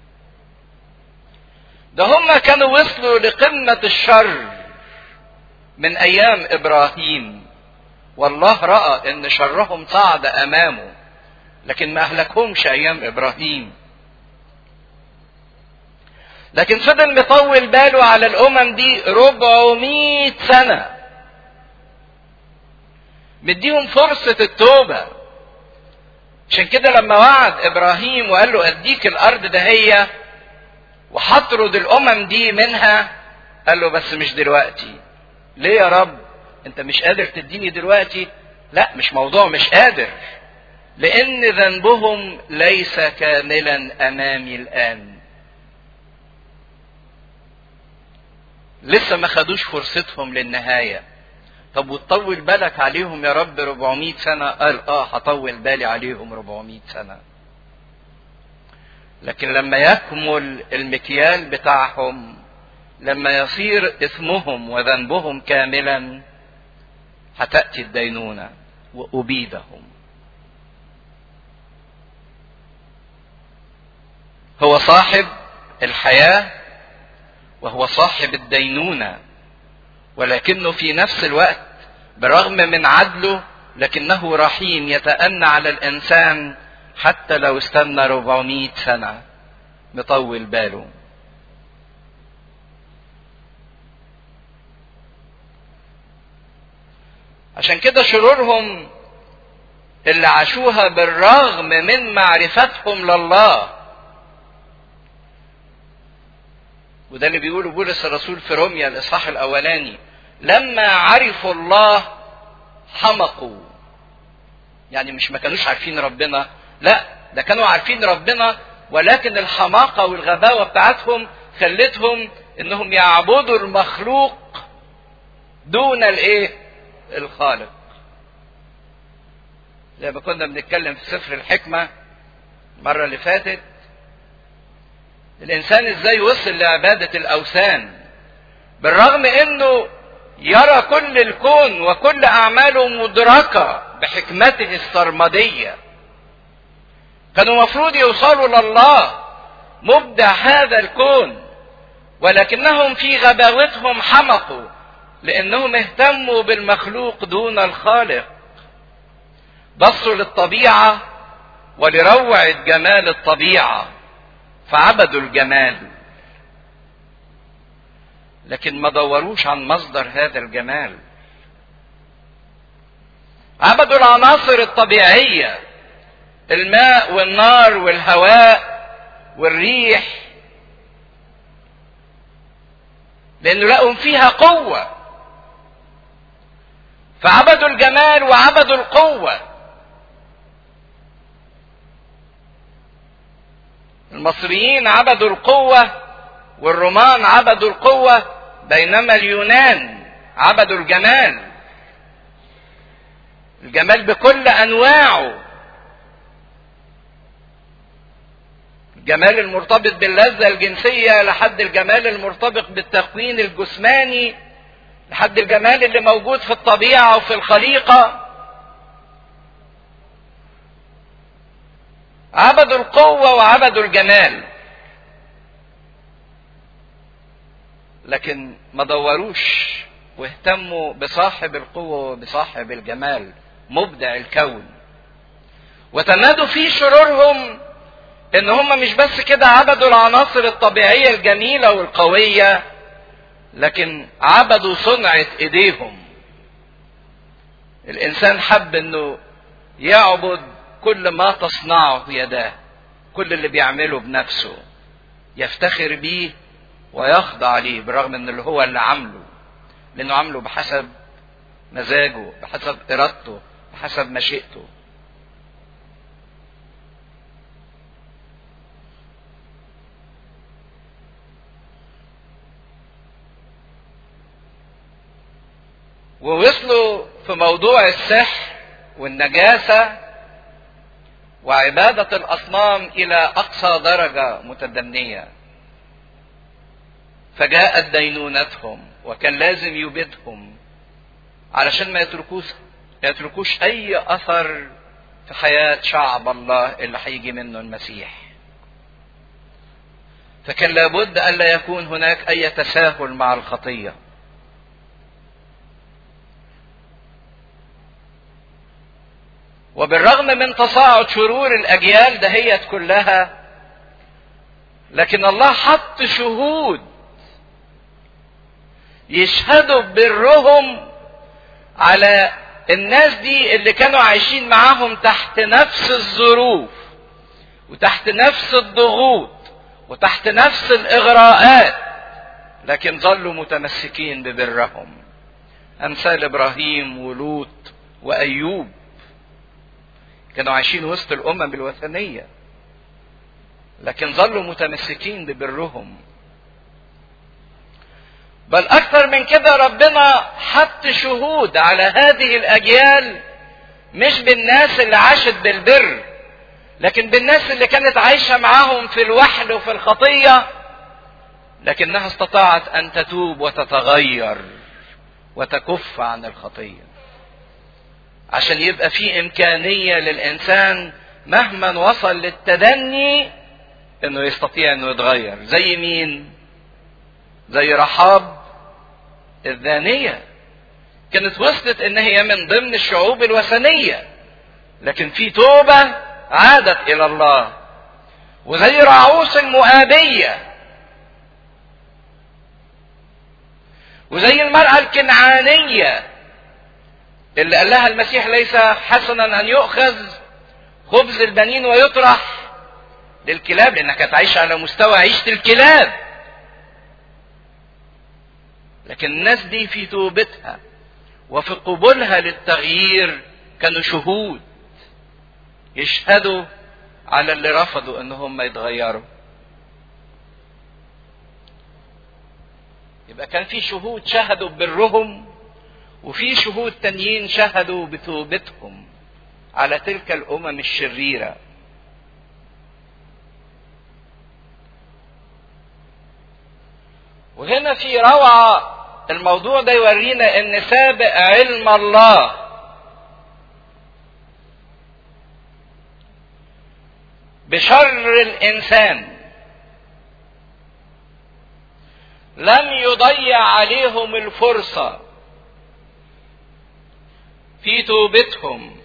ده هم كانوا وصلوا لقمة الشر من أيام إبراهيم، والله رأى إن شرهم صعد أمامه لكن ما أهلكهمش أيام إبراهيم. لكن فضل مطول باله على الأمم دي ربعمائة سنة، مديهم فرصة التوبة. عشان كده لما وعد إبراهيم وقال له أديك الأرض دهية وهطرد الأمم دي منها، قال له بس مش دلوقتي. ليه يا رب؟ أنت مش قادر تديني دلوقتي؟ لا، مش موضوع مش قادر، لأن ذنبهم ليس كاملا أمامي الآن. لسه ما خدوش فرصتهم للنهاية. طب وتطول بالك عليهم يا رب أربعمائة سنة؟ قال اه هطول بالي عليهم أربعمائة سنة. لكن لما يكمل المكيال بتاعهم، لما يصير إثمهم وذنبهم كاملا، هتأتي الدينونة وأبيدهم. هو صاحب الحياة وهو صاحب الدينونة، ولكنه في نفس الوقت برغم من عدله لكنه رحيم، يتأنى على الإنسان حتى لو استنى أربعمائة سنة، مطول باله. عشان كده شرورهم اللي عاشوها بالرغم من معرفتهم لله، وده اللي بيقوله بولس الرسول في روميا الإصحاح الأولاني، لما عرفوا الله حمقوا. يعني مش ما كانوش عارفين ربنا، لا ده كانوا عارفين ربنا، ولكن الحماقة والغباوة بتاعتهم خلتهم انهم يعبدوا المخلوق دون الايه؟ الخالق. زي ما كنا بنتكلم في سفر الحكمة المرة اللي فاتت، الانسان ازاي وصل لعبادة الاوثان بالرغم انه يرى كل الكون وكل اعماله مدركة بحكمته السرمدية. كانوا مفروض يوصلوا لله مبدع هذا الكون، ولكنهم في غباوتهم حمقوا لانهم اهتموا بالمخلوق دون الخالق. بصوا للطبيعة ولروعة جمال الطبيعة فعبدوا الجمال، لكن ما دوروش عن مصدر هذا الجمال. عبدوا العناصر الطبيعية، الماء والنار والهواء والريح، لأنه لقوا فيها قوة، فعبدوا الجمال وعبدوا القوة. المصريين عبدوا القوة والرومان عبدوا القوة، بينما اليونان عبدوا الجمال، الجمال بكل أنواعه، الجمال المرتبط باللذة الجنسية لحد الجمال المرتبط بالتكوين الجسماني، لحد الجمال اللي موجود في الطبيعة وفي الخليقة. عبدوا القوة وعبدوا الجمال، لكن ما دوروش واهتموا بصاحب القوة وبصاحب الجمال مبدع الكون. وتنادوا في شرورهم ان هم مش بس كده عبدوا العناصر الطبيعية الجميلة والقوية، لكن عبدوا صنعة ايديهم. الانسان حب انه يعبد كل ما تصنعه يداه، كل اللي بيعمله بنفسه يفتخر بيه ويخضع ليه، بالرغم ان اللي هو اللي عمله، لانه عمله بحسب مزاجه، بحسب ارادته، بحسب مشيئته. ووصلوا في موضوع السحر والنجاسة وعبادة الأصنام إلى أقصى درجة متدنية، فجاءت دينونتهم وكان لازم يبيدهم علشان ما يتركوش يتركوش أي أثر في حياة شعب الله اللي هيجي منه المسيح. فكان لابد ألا يكون هناك أي تساهل مع الخطية. وبالرغم من تصاعد شرور الأجيال دهيت كلها، لكن الله حط شهود يشهدوا ببرهم على الناس دي اللي كانوا عايشين معاهم تحت نفس الظروف وتحت نفس الضغوط وتحت نفس الإغراءات، لكن ظلوا متمسكين ببرهم. أمثال إبراهيم ولوط وأيوب كانوا عايشين وسط الامم الوثنية، لكن ظلوا متمسكين ببرهم. بل اكثر من كده ربنا حط شهود على هذه الاجيال، مش بالناس اللي عاشت بالبر، لكن بالناس اللي كانت عايشة معاهم في الوحل وفي الخطية، لكنها استطاعت ان تتوب وتتغير وتكف عن الخطية، عشان يبقى في امكانية للانسان مهما وصل للتدني انه يستطيع انه يتغير. زي مين؟ زي رحاب الزانية، كانت وصلت ان هي من ضمن الشعوب الوثنية، لكن في توبة عادت الى الله. وزي رعوس المؤابية، وزي المرأة الكنعانية اللي قال لها المسيح ليس حسنا ان يؤخذ خبز البنين ويطرح للكلاب، لانها كانت عايشة على مستوى عيشة الكلاب. لكن الناس دي في توبتها وفي قبولها للتغيير كانوا شهود يشهدوا على اللي رفضوا ان هم يتغيروا. يبقى كان في شهود شهدوا ببرهم، وفي شهود تانيين شهدوا بتوبتهم على تلك الامم الشريرة. وهنا في روعة، الموضوع ده يورينا ان سابق علم الله بشر الانسان لم يضيع عليهم الفرصة في توبتهم،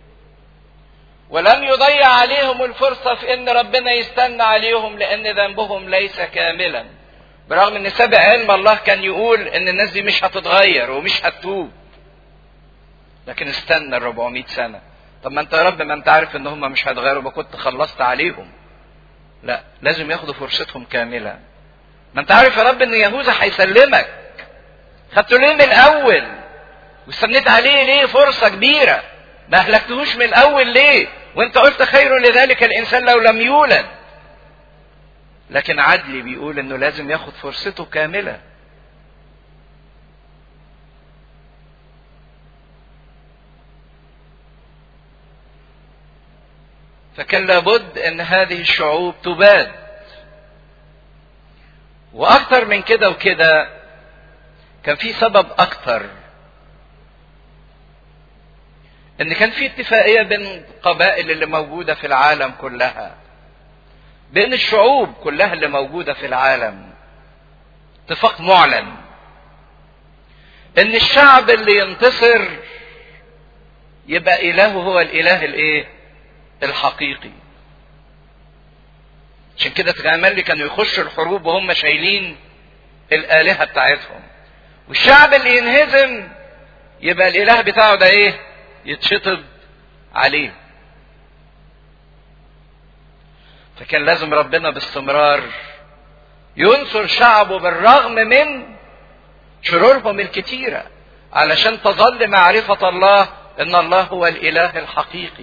ولم يضيع عليهم الفرصة في ان ربنا يستنى عليهم لان ذنبهم ليس كاملا، برغم ان سابق علم الله كان يقول ان الناس دي مش هتتغير ومش هتتوب، لكن استنى الربعمائة سنة. طب ما انت يا رب، ما انت عارف ان هم مش هيتغيروا، ما كنت خلصت عليهم. لا، لازم ياخدوا فرصتهم كاملة. ما انت عارف يا رب ان يهوذا هيسلمك، خدته ليه من الاول واستنيت عليه ليه فرصة كبيرة؟ ما اهلكتهوش من الاول ليه وانت قلت خير لذلك الانسان لو لم يولد؟ لكن عدلي بيقول انه لازم ياخد فرصته كاملة. فكان لابد ان هذه الشعوب تباد. واكتر من كده وكده كان في سبب اكتر، ان كان في اتفاقية بين القبائل اللي موجودة في العالم كلها، بين الشعوب كلها اللي موجودة في العالم، اتفاق معلن ان الشعب اللي ينتصر يبقى الهه هو الاله الايه؟ الحقيقي. عشان كده تملي كانوا يخشوا الحروب وهم شايلين الالهة بتاعتهم، والشعب اللي ينهزم يبقى الاله بتاعه ده ايه؟ يتشطب عليه. فكان لازم ربنا باستمرار ينصر شعبه بالرغم من شرورهم الكتيرة، علشان تظل معرفة الله ان الله هو الاله الحقيقي.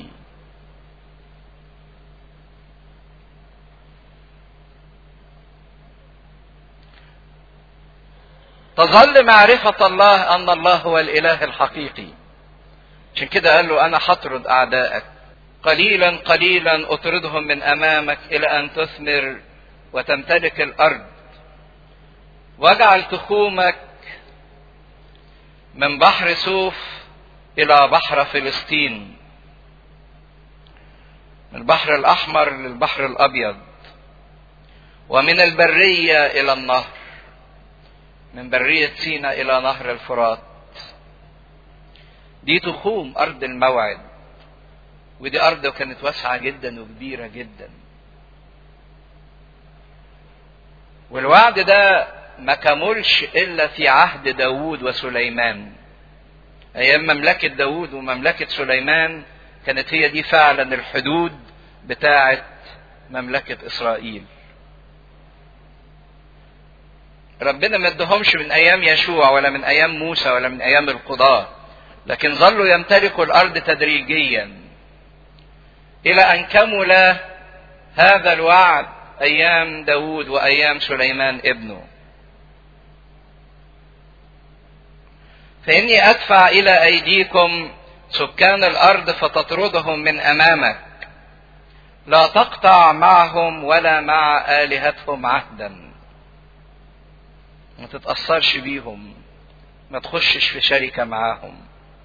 تظل معرفة الله ان الله هو الاله الحقيقي. عشان كده قال له انا هطرد اعدائك، قليلا قليلا اطردهم من امامك الى ان تثمر وتمتلك الارض، واجعل تخومك من بحر سوف الى بحر فلسطين، من البحر الاحمر للبحر الابيض، ومن البرية الى النهر، من برية سيناء الى نهر الفرات. دي تخوم ارض الموعد، ودي ارض كانت واسعة جدا وكبيرة جدا. والوعد ده ما كملش الا في عهد داوود وسليمان. ايام مملكة داوود ومملكة سليمان كانت هي دي فعلا الحدود بتاعة مملكة اسرائيل. ربنا ما ادهمش من ايام يشوع ولا من ايام موسى ولا من ايام القضاة، لكن ظلوا يمتلكوا الارض تدريجيا. إلى أن كمل هذا الوعد أيام داود وأيام سليمان ابنه. فإني أدفع إلى أيديكم سكان الأرض فتطردهم من أمامك، لا تقطع معهم ولا مع آلهتهم عهدا. ما تتأثرش بيهم، ما تخشش في شركة معاهم.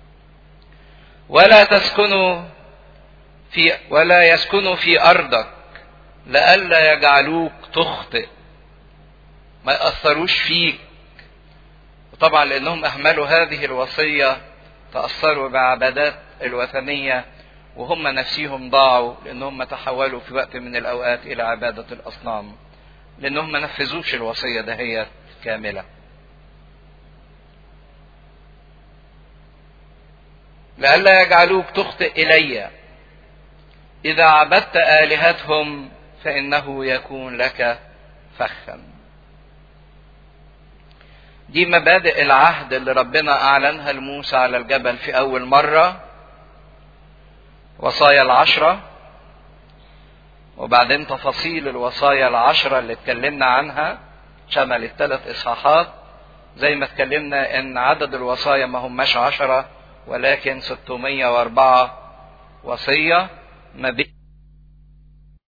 ولا تسكنوا في ولا يسكنوا في أرضك لئلا يجعلوك تخطئ، ما يأثروش فيك. وطبعا لأنهم أهملوا هذه الوصية تأثروا بعبادات الوثنية، وهم نفسيهم ضاعوا لأنهم تحولوا في وقت من الأوقات إلى عبادة الأصنام، لأنهم ما نفذوش الوصية دهيت كاملة. لئلا يجعلوك تخطئ إلي، إذا عبدت آلهتهم فإنه يكون لك فخا. دي مبادئ العهد اللي ربنا أعلنها لموسى على الجبل في أول مرة، وصايا العشرة، وبعدين تفاصيل الوصايا العشرة اللي اتكلمنا عنها شملت ثلاث إصحاحات. زي ما اتكلمنا إن عدد الوصايا ما هماش عشرة ولكن ستمائة وأربعة وصية ما بين